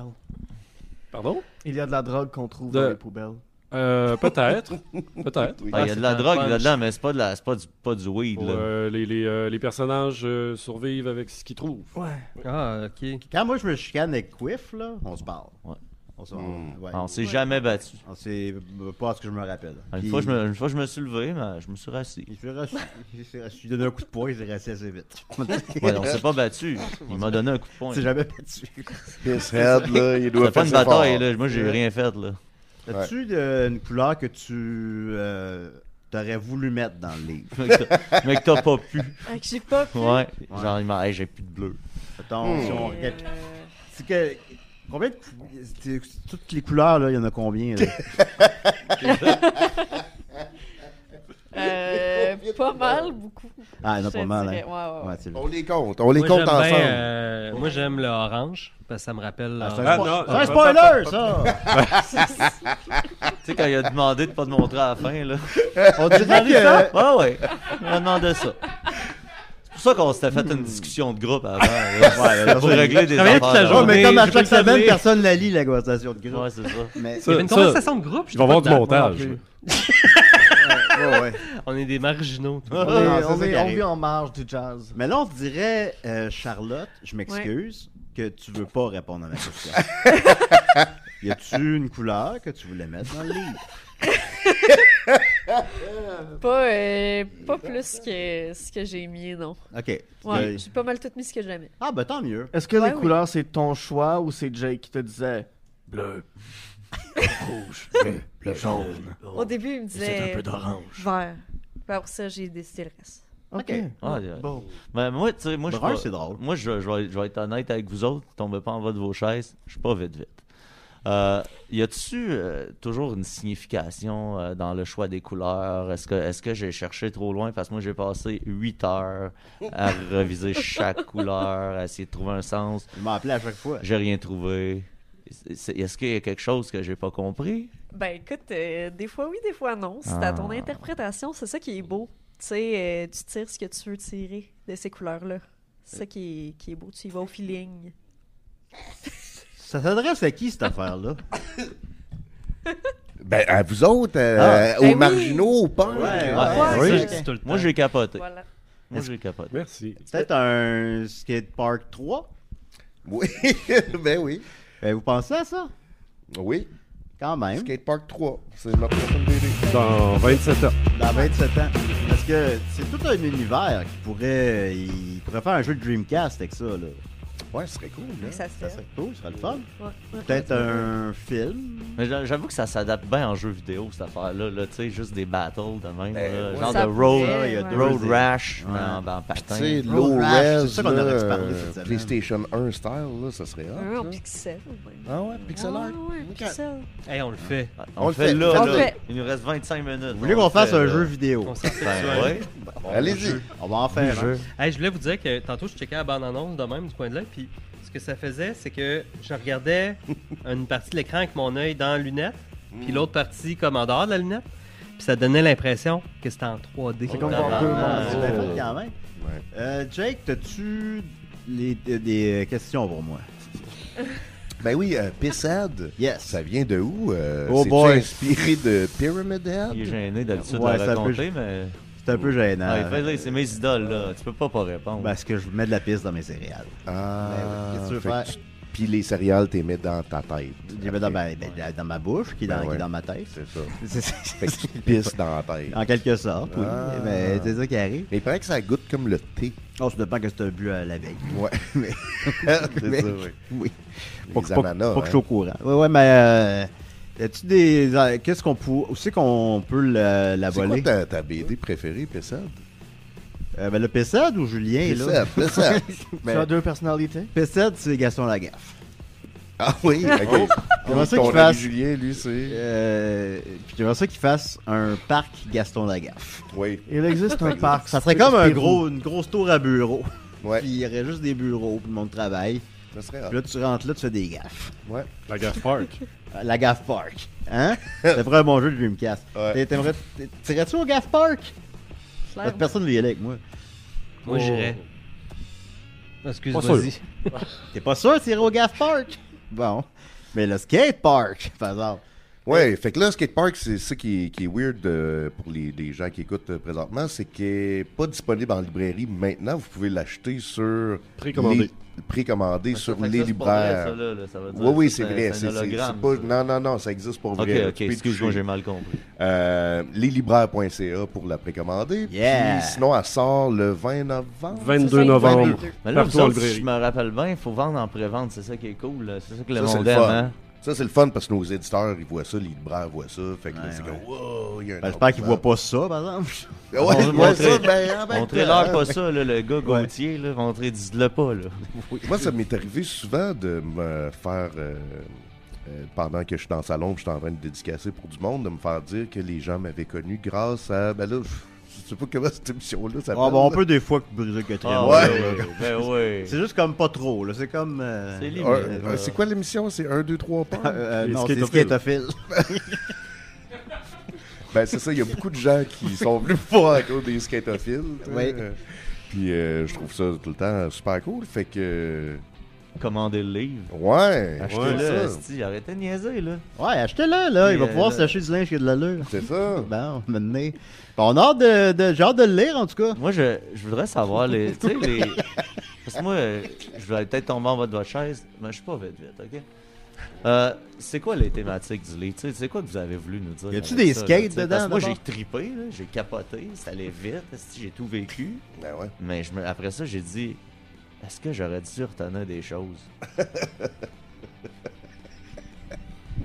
Pardon? Il y a de la drogue qu'on trouve De- dans les poubelles. Euh, peut-être. Peut-être. Oui. Ah, il y a c'est de la un drogue punch. là-dedans, mais c'est pas, de la, c'est pas, du, pas du weed. Là. Euh, les, les, euh, les personnages euh, survivent avec ce qu'ils trouvent. Ouais. Ah, ok. Quand moi je me chicane avec Quiff, là, on se parle. Ouais. On se Mm. ouais. Ah, on s'est Ouais. jamais battu. On s'est pas à ce que je me rappelle. Une, Puis- fois, je me, une fois, je me suis levé, mais je me suis rassis. Il s'est rassis. Il s'est rassis. Je lui ai donné un coup de poing, il s'est rassis assez vite. Ouais, on s'est pas battu. Il m'a donné un coup de poing. Il s'est jamais battu. Pisshead, là, il doit C'était pas faire une bataille, fort. là. Moi, j'ai rien fait, là. As-tu euh, une couleur que tu euh, t'aurais voulu mettre dans le livre? Mais que t'as- mais que t'as pas pu. Ah, que j'ai pas pu. Ouais. Genre, il m'a hey, j'ai plus de bleu. Mettons, si on Euh, regarde- C'est que. Combien de. cou- c'est- Toutes les couleurs, là, il y en a combien? Là? euh, pas mal, beaucoup. Ah, il y en a Je pas mal, dirais. hein. Ouais, ouais, ouais. Ouais, c'est On les compte, on les Moi, compte j'aime bien, ensemble. euh, moi, j'aime le orange, parce que ça me rappelle... Ah, le- c'est un Ah, spo- non, c'est un euh, spoiler, ça! Tu sais, quand il a demandé de pas te montrer à la fin, là. On dirait que. Ouais, ouais. Il m'a demandé ça. C'est pour ça qu'on s'était fait une discussion de groupe avant. là. Ouais, là, pour ça, régler des travaillais toute la affaires. Ouais, journée. mais comme à j'ai chaque pas le semaine, savoir. personne la lit, la conversation de groupe. Ouais, c'est ça. Mais. Il y avait une Ça- conversation de groupe. Il va y avoir du j'étais pas montage. dedans non Ouais, ouais. plus. On est des marginaux. tout. On, est- non, c'est on ça est- qui on arrive. vit en marge du jazz. Mais là, on te dirait, euh, Charlotte, je m'excuse, que tu veux pas répondre à ma question. Y a-tu une couleur que tu voulais mettre dans le livre? Pas, euh, pas plus que ce que j'ai mis, non. Ok. Ouais, Euh, j'ai pas mal tout mis ce que j'aimais. Ah, ben tant mieux. Est-ce que Ouais, les oui. couleurs, c'est ton choix ou c'est Jake qui te disait bleu? rouge, le, le jaune. Au début, il me disait C'est un peu d'orange. vert. Puis après ça, j'ai décidé le reste. OK. Ah, yeah. Bon. Ben, moi, tu sais, moi, je suis Brun, pas- c'est drôle. Moi, je, je vais, je vais être honnête avec vous autres. Tombez pas en bas de vos chaises. Je suis pas vite vite. Euh, y a-tu euh, toujours une signification euh, dans le choix des couleurs? Est-ce que, est-ce que j'ai cherché trop loin? Parce que moi, j'ai passé huit heures à reviser chaque couleur, à essayer de trouver un sens. Il m'a appelé à chaque fois. J'ai rien trouvé. C'est- Est-ce qu'il y a quelque chose que j'ai pas compris? Ben écoute, euh, des fois oui, des fois non. C'est à ton Ah. interprétation, c'est ça qui est beau. Tu sais, euh, tu tires ce que tu veux tirer de ces couleurs-là. C'est ça qui est, qui est beau. Tu y vas au feeling. Ça s'adresse à qui, cette affaire-là? Ben, à vous autres, euh, Ah. aux Ben oui. marginaux, au punk. Ouais, ouais. Ouais, Oui. ça, C'est tout le moi, temps. j'ai capoté. Voilà. Moi, j'ai capoté. Merci. Peut-être un skatepark trois? Oui, ben oui. Ben, vous pensez à ça? Oui. Quand même. Skatepark trois, c'est notre prochaine B D. Dans vingt-sept ans. Dans vingt-sept ans. Parce que c'est tout un univers qui pourrait... Il pourrait faire un jeu de Dreamcast avec ça, là. Ouais, ce serait cool. Mais Hein? ça se Ça fait. serait cool, ça serait le fun. Ouais, ouais. Peut-être un film. Mais j'a- j'avoue que ça s'adapte bien en jeu vidéo, cette affaire-là. Là, tu sais, juste des battles de même. Ben, là, ouais. genre Ça de road, pourrait, il y a ouais. deux road des- rash Ouais. en, en Tu patin. sais, Road low Rash, res, c'est ça qu'on aurait dû là, parler euh, cette semaine. PlayStation un style, là, ça serait hot. Un en ça. pixel. Ouais. Ah ouais, pixel art. Ouais, ouais, Ok. pixel. Hey, on le fait. On, On le fait, fait. là, On là. le fait. Il nous reste vingt-cinq minutes. Vous voulez On qu'on le fasse fait, un là. jeu vidéo? On s'en fait Ben, ouais. Allez-y. On va en faire un. Hey, je voulais vous dire que tantôt, je checkais la bande-annonce de même du coin de l'œil, puis ce que ça faisait, c'est que je regardais une partie de l'écran avec mon œil dans la lunette, puis l'autre partie comme en dehors de la lunette, puis ça donnait l'impression que c'était en trois D. C'est comme Oh, voir deux tabarnak. mondes. C'est bien fait quand même. Ouais. Euh, Jake, as-tu les- des, des questions pour moi? Ben oui, euh, Pissad, Yes. ça vient de où? Euh, Oh c'est-tu boy. inspiré de Pyramid Head? Il est gêné d'habitude Ouais, de ça le peut- raconter, mais. C'est un peu gênant. Ah, il fait là, c'est mes idoles, là. Tu peux pas pas répondre. Parce que je mets de la piste dans mes céréales. Ah, Ben oui, qu'est-ce que tu veux fait faire? tu- Puis les céréales, t'es mets dans ta tête. Je les mets dans ma, ben, dans ma bouche, qui est dans, Ben qui est ouais. dans ma tête. C'est ça. C'est- c'est- Fait que tu pisses dans la tête. En quelque sorte, oui. Ah. Mais c'est ça qui arrive. Mais il paraît que ça goûte comme le thé. Oh, ça dépend que tu as bu euh, la veille. Ouais. Mais- c'est mais- ça, oui. Oui. Les Pas que, pas, ananas, pas que je suis hein. au courant. Ouais, ouais, mais. Euh, y-tu des. euh, Qu'est-ce qu'on peut. Où c'est qu'on peut la, la C'est quoi voler? ta, ta B D préférée, Pissad? Euh, ben, le Pessad ou Julien? là? Pissad, Pissad. Tu as deux personnalités? Pessad, c'est Gaston Lagaffe. Ah oui, ok. J'aimerais ça Ton qu'il ami fasse. Julien, lui, c'est... Euh, puis j'aimerais ça qu'il fasse un parc Gaston Lagaffe. Oui, Il existe un parc. Ça serait comme un Pérou. gros, une grosse tour à bureau. ouais, Puis il y aurait juste des bureaux, puis le monde travaille. ça serait Puis hot. là, tu rentres là, tu fais des gaffes. Ouais. La Gaffe Park. Euh, La Gaffe Park. Hein? Ça ferait un bon jeu de Dreamcast. Ouais. T'es- T'aimerais. T'irais-tu au Gaffe Park? Clairement. Personne ne veut y aller avec moi. Moi, Oh. j'irais. Excuse, Pas sûr. vas-y. T'es pas sûr que t'irais au Gaffe Park? Bon. Mais le skate park, par exemple. Ouais, fait que là, Skatepark, c'est ça qui est, qui est weird euh, pour les, les gens qui écoutent euh, présentement, c'est qu'il n'est pas disponible en librairie maintenant. Vous pouvez l'acheter sur... Précommandé. les- Précommandé Mais ça sur fait que les ça, c'est pas vrai, libraires. ça, là, là, ça veut dire Oui, oui, que c'est vrai. un C'est c'est- hologramme, c'est pas... ça. Non, non, non, ça existe pour Ok, vrai. ok, Tu peux y excuse-moi, toucher. j'ai mal compris. Euh, leslibraires point c a pour la précommander. Yeah. Puis sinon, elle sort le vingt novembre. vingt-deux novembre. Mais là, Partout vous en autres, si librairie. je me rappelle bien, il faut vendre en pré-vente, c'est ça qui est cool, là. C'est ça que le Ça, c'est monde le aime, fun. hein. Ça, c'est le fun parce que nos éditeurs, ils voient ça, les libraires voient ça. Fait que là, Ouais, c'est ouais. comme, wow, il y a un Ben, j'espère qu'ils engouement. voient pas ça, par exemple. Ouais, On- ouais, montrer- ça, ben, en même Montrez-leur temps, pas hein. ça, là, le gars Gauthier, là. Montrez, dites-le pas, là. Moi, ça m'est arrivé souvent de me faire, euh, euh, pendant que je suis dans le salon, que je suis en train de dédicacer pour du monde, de me faire dire que les gens m'avaient connu grâce à. Ben là, je sais pas comment cette émission-là s'appelle. Ah, bon, on peut des fois briser le quatrième. Ah, Ouais. ouais, ouais, ben ouais. C'est juste comme pas trop, là. C'est comme. euh, C'est limite. Un- euh, un- c'est quoi l'émission? C'est un, deux, trois pas? euh, Les non, c'est skateophiles. skateophile. Ben, c'est ça, il y a beaucoup de gens qui sont venus me voir à cause des skateophiles. tu sais. Oui. Euh, Puis euh, je trouve ça tout le temps super cool. Fait que. Commandez le livre. Ouais! Achetez-le, c'est ça. esti, arrêtez de niaiser, là. Ouais, achetez-le, là. Il Puis, va pouvoir euh, s'acheter du linge qui a de l'allure. C'est ça. Bon, maintenant. On a hâte de, de, j'ai hâte de le lire, en tout cas. Moi, je, je voudrais savoir les. Tu sais, les. Parce que moi, euh, je vais peut-être tomber en bas de votre chaise, mais je suis pas vite, vite, ok? Euh, c'est quoi les thématiques du livre? Tu sais, c'est quoi que vous avez voulu nous dire? Y a-tu avec des ça, là, skates tu sais? dedans, Parce que moi, d'abord? j'ai trippé, là, j'ai capoté, ça allait vite, esti, j'ai tout vécu. Ben ouais. Mais je me, après ça, j'ai dit, est-ce que j'aurais dû retenir des choses?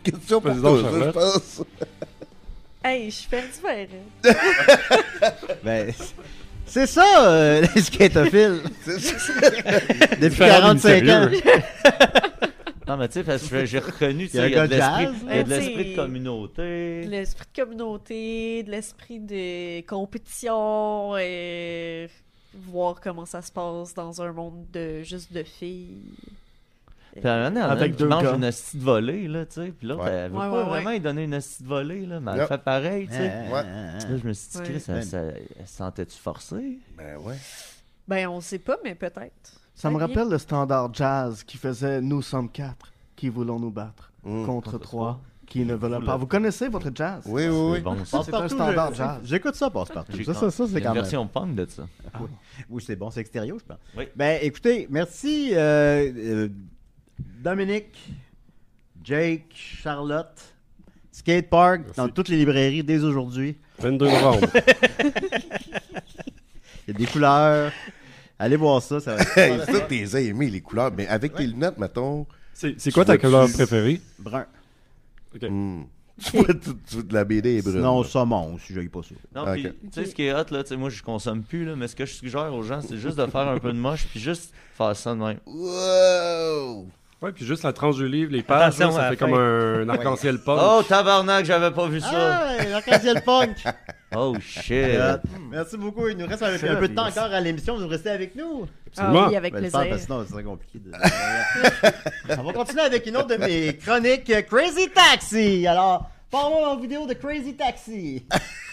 question pour Président toi, ça, je Charlotte. pense. Hey, je suis perdu vers. Ben, c'est ça, euh, les skatophiles. C'est ça. Depuis Faire quarante-cinq ans. mystérieux. Non, mais tu sais, parce que j'ai reconnu, tu Il y a sais, il y a un de gars de l'esprit jazz, il y a de là. l'esprit de C'est- communauté. De l'esprit de communauté, de l'esprit de compétition, et voir comment ça se passe dans un monde de juste de filles. Puis à un moment donné, Avec tu deux manges gars. une hostie de volée, là, tu sais. Puis l'autre, Ouais. elle veut Ouais, pas ouais, vraiment ouais. lui donner une hostie de volée, là, mais elle Yep. fait pareil, tu sais. Ouais. Là, je me suis dit, Ouais. Chris, ça, Ben- ça, elle se sentait-tu forcé? Ben ouais. Ben, on sait pas, mais peut-être. Ça me vient. rappelle le standard jazz qui faisait Nous sommes quatre qui voulons nous battre Mm. contre trois qui ne veulent pas. Vous connaissez votre jazz? Oui, oui, C'est oui. bon, ça. C'est un standard je- jazz. J'écoute ça, passe-partout. J'ai Ça, ça, ça, Il y c'est a quand une même. version punk de ça. Oui, c'est bon, c'est extérieur, je pense. Oui. Ben, écoutez, merci euh, euh, Dominique, Jake, Charlotte, Skatepark, Merci. dans toutes les librairies dès aujourd'hui. vingt-deux novembre. Il y a des couleurs. Allez voir ça, ça va être Hey, ça, t'es aimé, les couleurs. Mais avec tes lunettes, mettons. C'est c'est quoi ta vois-tu- couleur préférée? brun. Ok. hmm, Tu vois, tu- tu- de la B D est brune. Sinon, saumon, si j'aille pas ça. Non, Ok. puis, tu sais, ce qui est hot, là, tu sais, moi, je consomme plus, là, mais ce que je suggère aux gens, c'est juste de faire un peu de moche, puis juste faire ça de même. Wow! Ouais, puis juste la tranche du livre, les pages, Attention là, à ça la fait comme fin. un arc-en-ciel punk. Oh, tabarnak, j'avais pas vu ça. Ah, l'arc-en-ciel punk! Oh, shit. Euh, Merci beaucoup. Il nous reste un, C'est un la peu de temps vie. encore à l'émission. Vous restez avec nous. Ah Absolument. oui, avec Ben, le plaisir. temps, parce que sinon, c'est très compliqué. De... On va continuer avec une autre de mes chroniques euh, Crazy Taxi. Alors, parlons en vidéo de Crazy Taxi.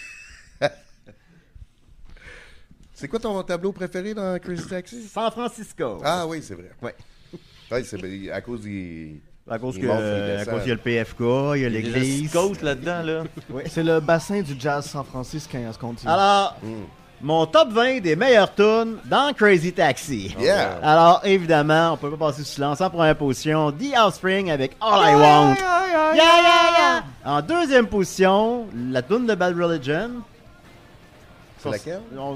C'est quoi ton tableau préféré dans Crazy Taxi? San Francisco. Ah oui, c'est vrai. Ouais. Ouais, c'est à cause des. À cause Il que, monte, il euh, à descend. cause qu'il y a le P F K, il y a Il y a l'église. des scouts là-dedans, là. C'est le bassin du jazz San Francisco à ce continue. Alors, Mm. mon top vingt des meilleures tunes dans Crazy Taxi. Yeah! Alors, évidemment, on peut pas passer sous silence en première position, The Offspring avec All I Want. Yeah, yeah, yeah. En deuxième position, la tune de Bad Religion. C'est laquelle? On-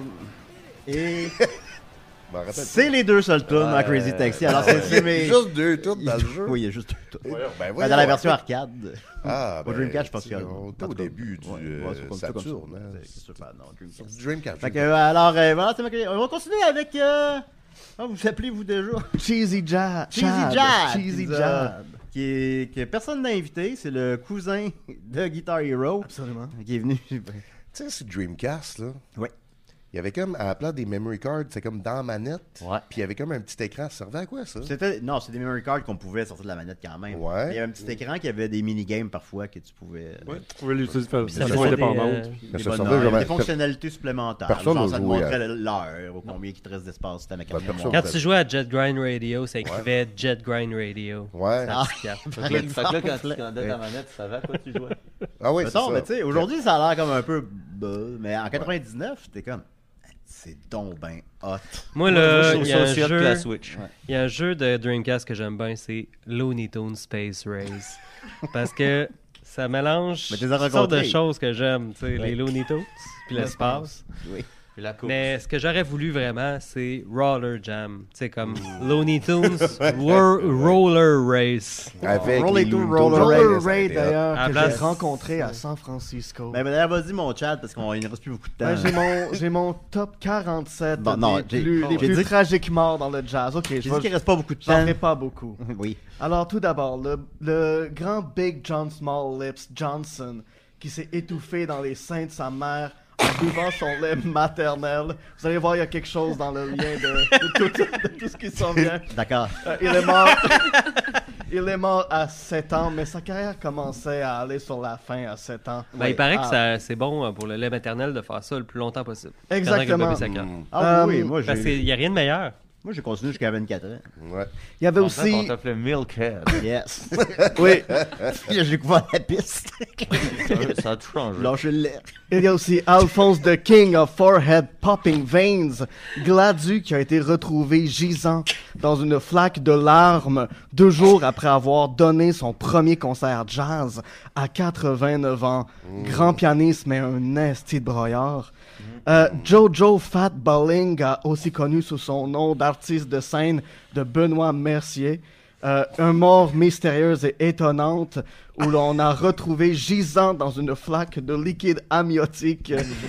Et Je m'en rappelle c'est les deux seules tunes dans Ouais. Crazy Taxi. Alors, c'est c'est pas. mes... Juste deux tours dans le jeu. Oui, il y a juste deux tunes. Voyons, ben Ben, voyons. dans la version arcade. Ah, Au ben, Dreamcast, je pense tu- qu'il y a- On était en au tout cas, début du ouais, euh, ouais, c'est comme ça, comme ça. Saturn. hein. C'est- c'est super, non, Dreamcast. C'est du Dreamcast. Fait que, euh, alors, euh, voilà, c'est ma On va continuer avec... Euh... Ah, vous appelez vous déjà? Cheesy Jazz. Cheesy Chad. Jad. Cheesy qui nous a- Jad. Qui est, que personne n'a invité. C'est le cousin de Guitar Hero Absolument. qui est venu. Tu sais, c'est Dreamcast, là. Ouais. Il y avait comme, à la place des memory cards, c'est comme dans la manette. Ouais. Puis il y avait comme un petit écran. Ça servait à quoi, ça? C'était, non, c'est des memory cards qu'on pouvait sortir de la manette quand même. Ouais. Mais il y avait un petit écran qui avait des minigames parfois que tu pouvais. Ouais, tu pouvais l'utiliser de ça façon faisait indépendante. des, euh, Mais Des, ça bonnes- servait non, il y avait jamais- des fonctionnalités supplémentaires. Personne Genre, n'a ça te joué montrait à- l'heure, ou combien il te reste d'espace sur ta Ben, carte personne- mémoire. Quand tu jouais à Jet Grind Radio, ça écrivait Jet Grind Radio. Ouais. Ah. Fait que là, fait que là, quand tu scandais ta manette, tu savais à quoi tu jouais. Ah oui, c'est Mettons, ça. mais tu sais, aujourd'hui, ça a l'air comme un peu. bah, mais en quatre-vingt-dix-neuf, t'es comme. C'est donc ben hot. Moi, là, Je il trouve y, ça a un aussi hot que jeu- la Switch. il y a un jeu de Dreamcast que j'aime bien, c'est Looney Tunes Space Race. Parce que ça mélange Mais t'es toutes à sortes de rencontrer. choses que j'aime. Tu sais, Ouais. les Looney Tunes, puis l'espace. Oui. Puis la coupe. Mais ce que j'aurais voulu vraiment, c'est Roller Jam. Tu sais, comme Looney Tunes Wor- Roller Race. Avec Roller les to Looney Roller Tunes, Roller ça a Ray, été hot. d'ailleurs, À la que place- j'ai rencontré à San Francisco. Ben, ben, d'ailleurs, vas-y, mon chat, parce qu'il ne reste plus beaucoup de temps. Ben, j'ai mon, j'ai mon top quarante-sept Bon, non, des j'ai- plus, j'ai les plus dit- tragiques morts dans le jazz. Ok, J'ai je dit vais- qu'il reste pas beaucoup de j'en temps. ferai pas beaucoup. Oui. Alors, tout d'abord, le, le grand Big John Small Lips Johnson, qui s'est étouffé dans les seins de sa mère en buvant son lait maternel. Vous allez voir, il y a quelque chose dans le lien de, de tout, de tout ce qui s'en vient. D'accord. Euh, il est mort. Il est mort à sept ans, mais sa carrière commençait à aller sur la fin à sept ans. Ben, il paraît Ah. que ça- c'est bon euh, pour le lait maternel de faire ça le plus longtemps possible. Exactement. Pendant que le bébé s'accorde. Ah Euh, oui, moi, Parce j'ai, qu'il n'y a rien de meilleur. moi, j'ai continué jusqu'à vingt-quatre ans. Ouais. Il y avait On dirait qu'on aussi. t'appelait Milkhead. Yes. Oui. Puis là, j'ai couvert la piste. Ça- Ça a tout changé. Lâché le lait. Il y a aussi Alphonse the King of Forehead Popping Veins, Gladu, qui a été retrouvé gisant dans une flaque de larmes deux jours après avoir donné son premier concert jazz à quatre-vingt-neuf ans. Grand pianiste, mais un esti de broyard. Euh, Jojo Fat Bowling, a aussi connu sous son nom d'artiste de scène de Benoît Mercier. Euh, un mort mystérieuse et étonnante où l'on a retrouvé gisant dans une flaque de liquide amniotique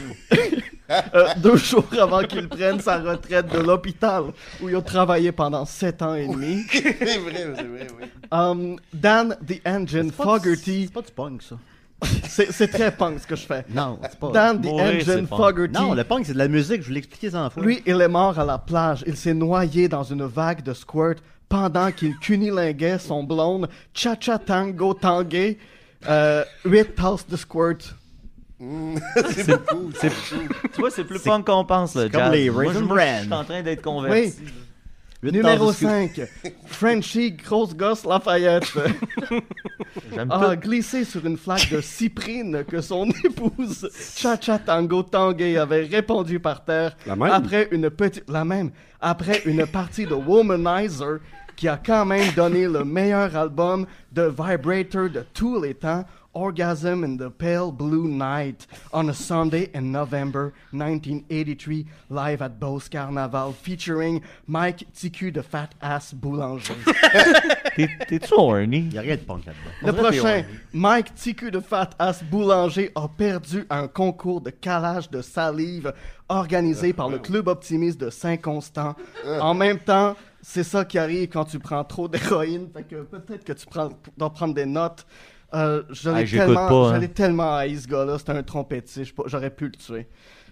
euh, deux jours avant qu'il prenne sa retraite de l'hôpital où il a travaillé pendant sept ans et demi. C'est vrai, c'est vrai, oui. Um, Dan the Engine Fogerty. C'est pas du punk, ça. C'est, c'est très punk ce que je fais. Non, c'est pas. Dan the Mourir, c'est Engine punk. Fogerty. Non, le punk, c'est de la musique, je vous l'ai expliqué cent fois. Lui, il est mort à la plage. Il s'est noyé dans une vague de squirt pendant qu'il cunilinguait son blonde Cha-Cha Tango Tanguay. Euh, huit tasses de squirt. Mm, c'est beaucoup. C'est, tu vois, c'est plus punk qu'on pense, le c'est comme jazz. les Moi, je- Raisin moi, Bran. je suis en train d'être converti. Oui. Huit Numéro tasses de cinq. Frenchie Grosse Gosse Lafayette J'aime a tout. glissé sur une flaque de cyprine que son épouse Cha-Cha Tango Tanguay avait répandue par terre La même? après une petite la même après une partie de Womanizer qui a quand même donné le meilleur album de Vibrator de tous les temps, Orgasm in the Pale Blue Night, on a Sunday in November nineteen eighty-three, live at Beauce Carnaval, featuring Mike T Q de Fat Ass Boulanger. T'es, t'es-tu horny? Il n'y a rien de punk là-dedans. Le prochain, Mike T Q de Fat Ass Boulanger a perdu un concours de calage de salive organisé par le Club Optimiste de Saint-Constant. En même temps, c'est ça qui arrive quand tu prends trop d'héroïne, fait que peut-être que tu prends, dois prendre des notes. Euh, je l'ai Ah, j'écoute tellement, pas, je hein. l'ai tellement haï ce gars-là, c'était un trompettiste, je- j'aurais pu le tuer.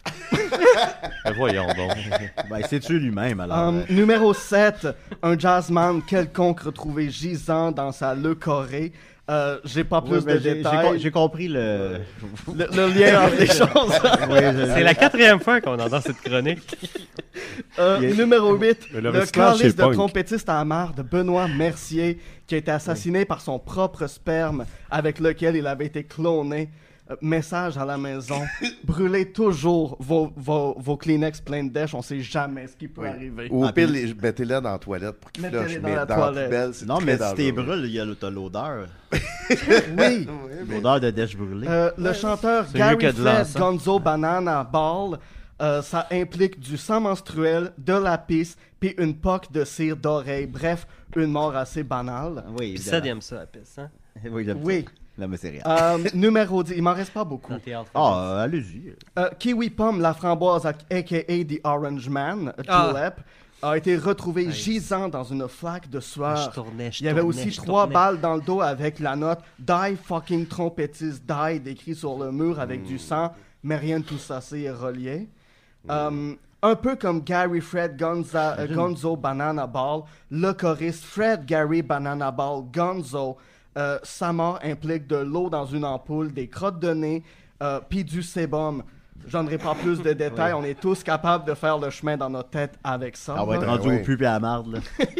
Ben voyons donc. Ben, c'est tué lui-même, alors. Um, euh, Numéro sept, un jazzman quelconque retrouvé gisant dans sa leucorée. Euh, j'ai pas plus oui, ben, de j'ai, j'ai détails. com- j'ai compris le. Le, le lien entre les choses. Oui, je- C'est la quatrième fois qu'on entend cette chronique. Euh, Il est- Numéro huit, Mais le le recyclage, calice c'est de punk. trompettiste à marde Benoît Mercier, qui a été assassiné par son propre sperme avec lequel il avait été cloné. Euh, message à la maison, brûlez toujours vos, vos, vos Kleenex pleins de dèche, on sait jamais ce qui peut arriver. Ou au Ah, pire, puis- les- mettez-les dans la toilette pour qu'ils Mettez-les flushent, dans mais la dans la toilette. poubelle, c'est Non, très mais si t'es dangereux. brûle, il y a le- t'as l'odeur. Oui, L'odeur de dèche brûlée. Euh, le chanteur C'est mieux Gary que de Fred l'encens. Gonzo Banana Ball, euh, ça implique du sang menstruel, de la pisse, puis une poque de cire d'oreille. Bref, une mort assez banale. Oui, Puis ça, il évidemment. aime ça, la pisse, hein? Oui, j'aime Oui. ça. Non, mais c'est rien. Euh, numéro dix, il m'en reste pas beaucoup. Dans le théâtre. Ah, euh, allez-y. Euh, Kiwi Pomme, la framboise, a k a. The Orange Man, a Ah. Tulip, a été retrouvé gisant dans une flaque de sueur. Je tournais, je Il y avait tournais, aussi je trois tournais. balles dans le dos avec la note Die fucking trompettiste die décrit sur le mur avec du sang, mais rien de tout ça c'est relié. Um, un peu comme Gary Fred Gonza, euh, Gonzo Banana Ball, le choriste Fred Gary Banana Ball Gonzo, euh, sa mort implique de l'eau dans une ampoule, des crottes de nez, euh, puis du sébum. J'en ai pas plus de détails, on est tous capables de faire le chemin dans notre tête avec ça. On va être là. rendu ouais. au pu et à la marde, là.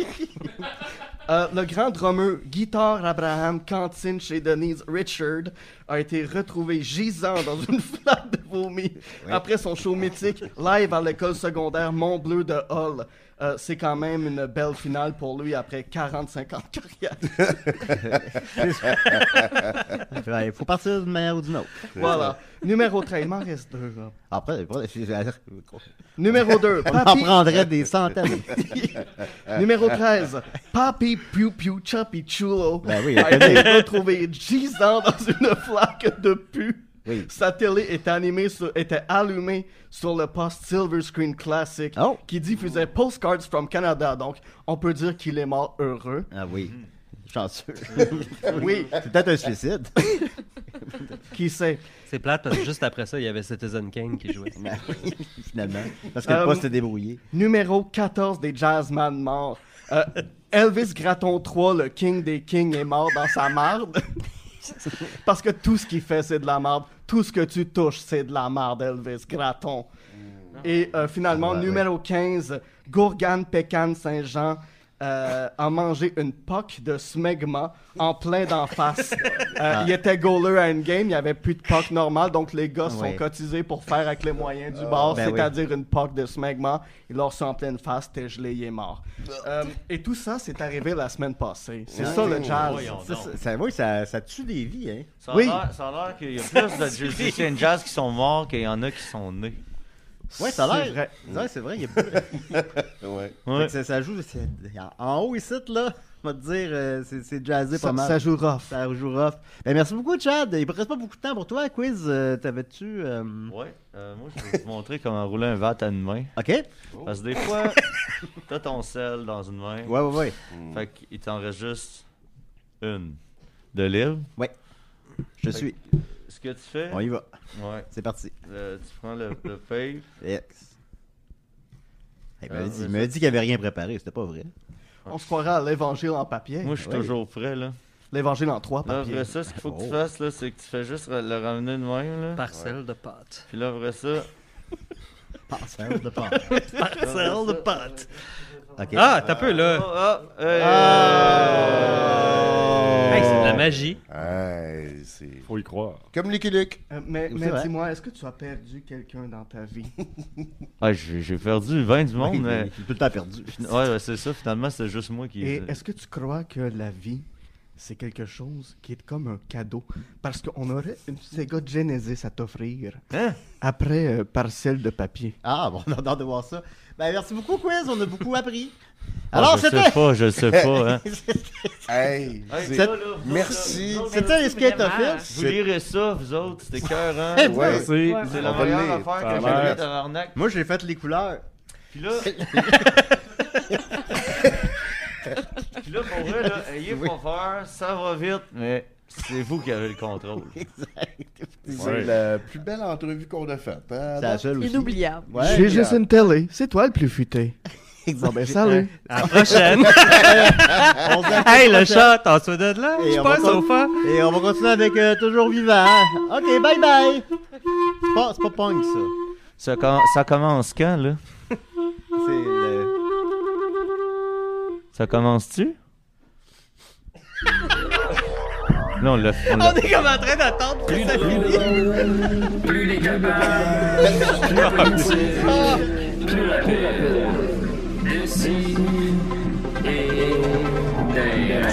Euh, le grand drummer Guitar Abraham Cantine chez Denise Richard a été retrouvé gisant dans une flaque de vomi après son show mythique live à l'école secondaire Mont-Bleu de Hull. Euh, c'est quand même une belle finale pour lui après quarante-cinq ans de carrière. Il faut partir d'une manière ou d'une autre. Voilà. Numéro treize, il m'en reste deux. là. Après, après, Numéro deux, on en Papi... prendrait des centaines. Numéro treize, Papi Pew Pew Choppy Chulo Ben oui, a on été connaît. retrouvé gisant dans une flaque de pu. Oui. Sa télé était, animée sur- était allumée sur le poste Silver Screen Classic Oh. qui diffusait Postcards from Canada. Donc, on peut dire qu'il est mort heureux. Ah oui. Chanceux. Oui, C'est peut-être un suicide. qui sait. C'est plate parce que juste après ça, il y avait Citizen Kane qui jouait. Ben oui, finalement. Parce que le Euh, poste est débrouillé. Numéro quatorze des Jazzman morts. Euh, Elvis Gratton trois, le king des kings, est mort dans sa marde. Parce que tout ce qu'il fait, c'est de la marde. Tout ce que tu touches, c'est de la marde, Elvis Gratton. Et euh, finalement, Ouais, numéro quinze, Gourgan Pécan Saint-Jean euh, a mangé une poque de smegma en plein d'en face. Euh, Il était goaler à une game, il n'y avait plus de poque normale, donc les gars se sont Ouais. cotisés pour faire avec les moyens du bord, Ben oui. c'est-à-dire une poque de smegma. Il l'a reçu en pleine face, c'était gelé, il est mort. Euh, et tout ça, c'est arrivé la semaine passée. C'est ça le jazz. Voyons Ça, donc. ça, ça, oui, ça, ça tue des vies, hein. Ça a Oui. l'air- ça a l'air qu'il y a plus de musiciens de jazz qui sont morts qu'il y en a qui sont nés. Ouais, ça a C'est l'air. vrai. Ouais, c'est vrai. Il y a... Ouais. Fait que ça, ça joue. c'est- En haut, ici, là, on va te dire, euh, c'est, c'est jazzé Ça, pas mal. ça joue rough. Ça joue rough. Ben, merci beaucoup, Chad. Il ne reste pas beaucoup de temps pour toi. Quiz, euh, t'avais-tu. euh, Ouais, euh, moi je vais te montrer comment rouler un vat à une main. Ok. Parce que des fois, t'as ton sel dans une main. Ouais, ouais, ouais. Fait qu'il t'en reste juste une de libre. Ouais. Je Fait suis. que, ce que tu fais, On y va. ouais, C'est parti. euh, tu prends le, le fave. Yes. Hey, il m'avait Ah, dit, mais il m'avait ça- dit qu'il avait rien préparé. C'était pas vrai. On se croirait à l'évangile en papier. Moi, je suis Ouais. toujours prêt, là. L'évangile en trois Là, papiers. après ça, ce qu'il faut que tu Oh. fasses, là, c'est que tu fais juste le ramener de même, là. Parcelle de pâte. Puis là, après ça, Parcelle de pâte. Parcelle de pâte. Ok. Ah, t'as peu, là. oh, ah, hey. Hey, c'est de la magie. Hey, c'est Faut y croire. comme Lucky Luke. Euh, mais C'est mais vrai. dis-moi, est-ce que tu as perdu quelqu'un dans ta vie? Ah, j'ai j'ai perdu vingt du monde, Oui, mais. il est tout le temps perdu. Ouais, ouais, c'est ça, finalement, c'est juste moi qui. Et est-ce que tu crois que la vie, c'est quelque chose qui est comme un cadeau? Parce qu'on aurait une Sega Genesis à t'offrir. Hein? Après euh, parcelle de papier. Ah, bon, on a hâte de voir ça. Ben, merci beaucoup, Quiz. On a beaucoup appris. Ah, Alors, je c'était. sais pas, je sais pas, hein. Hey, Hey, c'est- ça, là, vous merci. autres, là, C'était les Skate Vraiment. Office. Vous lirez ça, vous autres, c'était cœur, hein? Eh, Ouais. Merci. Ouais. C'est On la va meilleure le lire. affaire Ça a que j'ai l'air. fait, tabarnak. Moi, j'ai fait les couleurs. Puis là. Puis là, pour vrai, là, ayez Oui. pas peur, ça va vite, mais c'est vous qui avez le contrôle. Exact. C'est Ouais. la plus belle entrevue qu'on a faite. hein, C'est la seule aussi. Inoubliable. Ouais. J'ai juste une télé. C'est toi le plus futé. Bon, ben, salut. À la prochaine. On se dit à la Hey, le prochaine. chat, t'en souviens de là? Et Je on va pense au con- fa. Et on va continuer avec euh, Toujours Vivant. Ok, bye bye. C'est pas, c'est pas punk, ça. Ça, com- ça commence quand, là? C'est le... Ça commence-tu? Là, on l'a on l'a- On est comme en train d'attendre que ça finisse. Plus les capables, plus rapide, plus rapide, d'ici et d'ailleurs.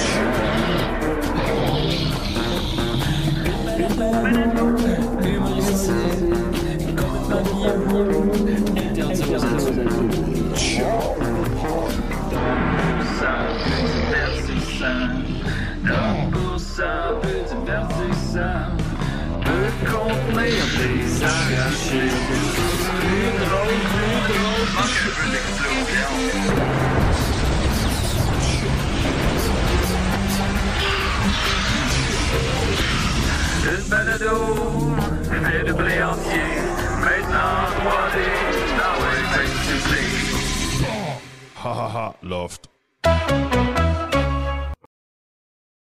Humoristique, complètement bien, interdit aux adultes. Ça peu divertissant, donc pour ça peu divertissant, peut contenir des arrachés. Plus drôle, plus drôle, manque un peu d'explosion. Une balado, fait de blé entier, maintenant trois D, dans un face to play. Ha ha ha, Loft.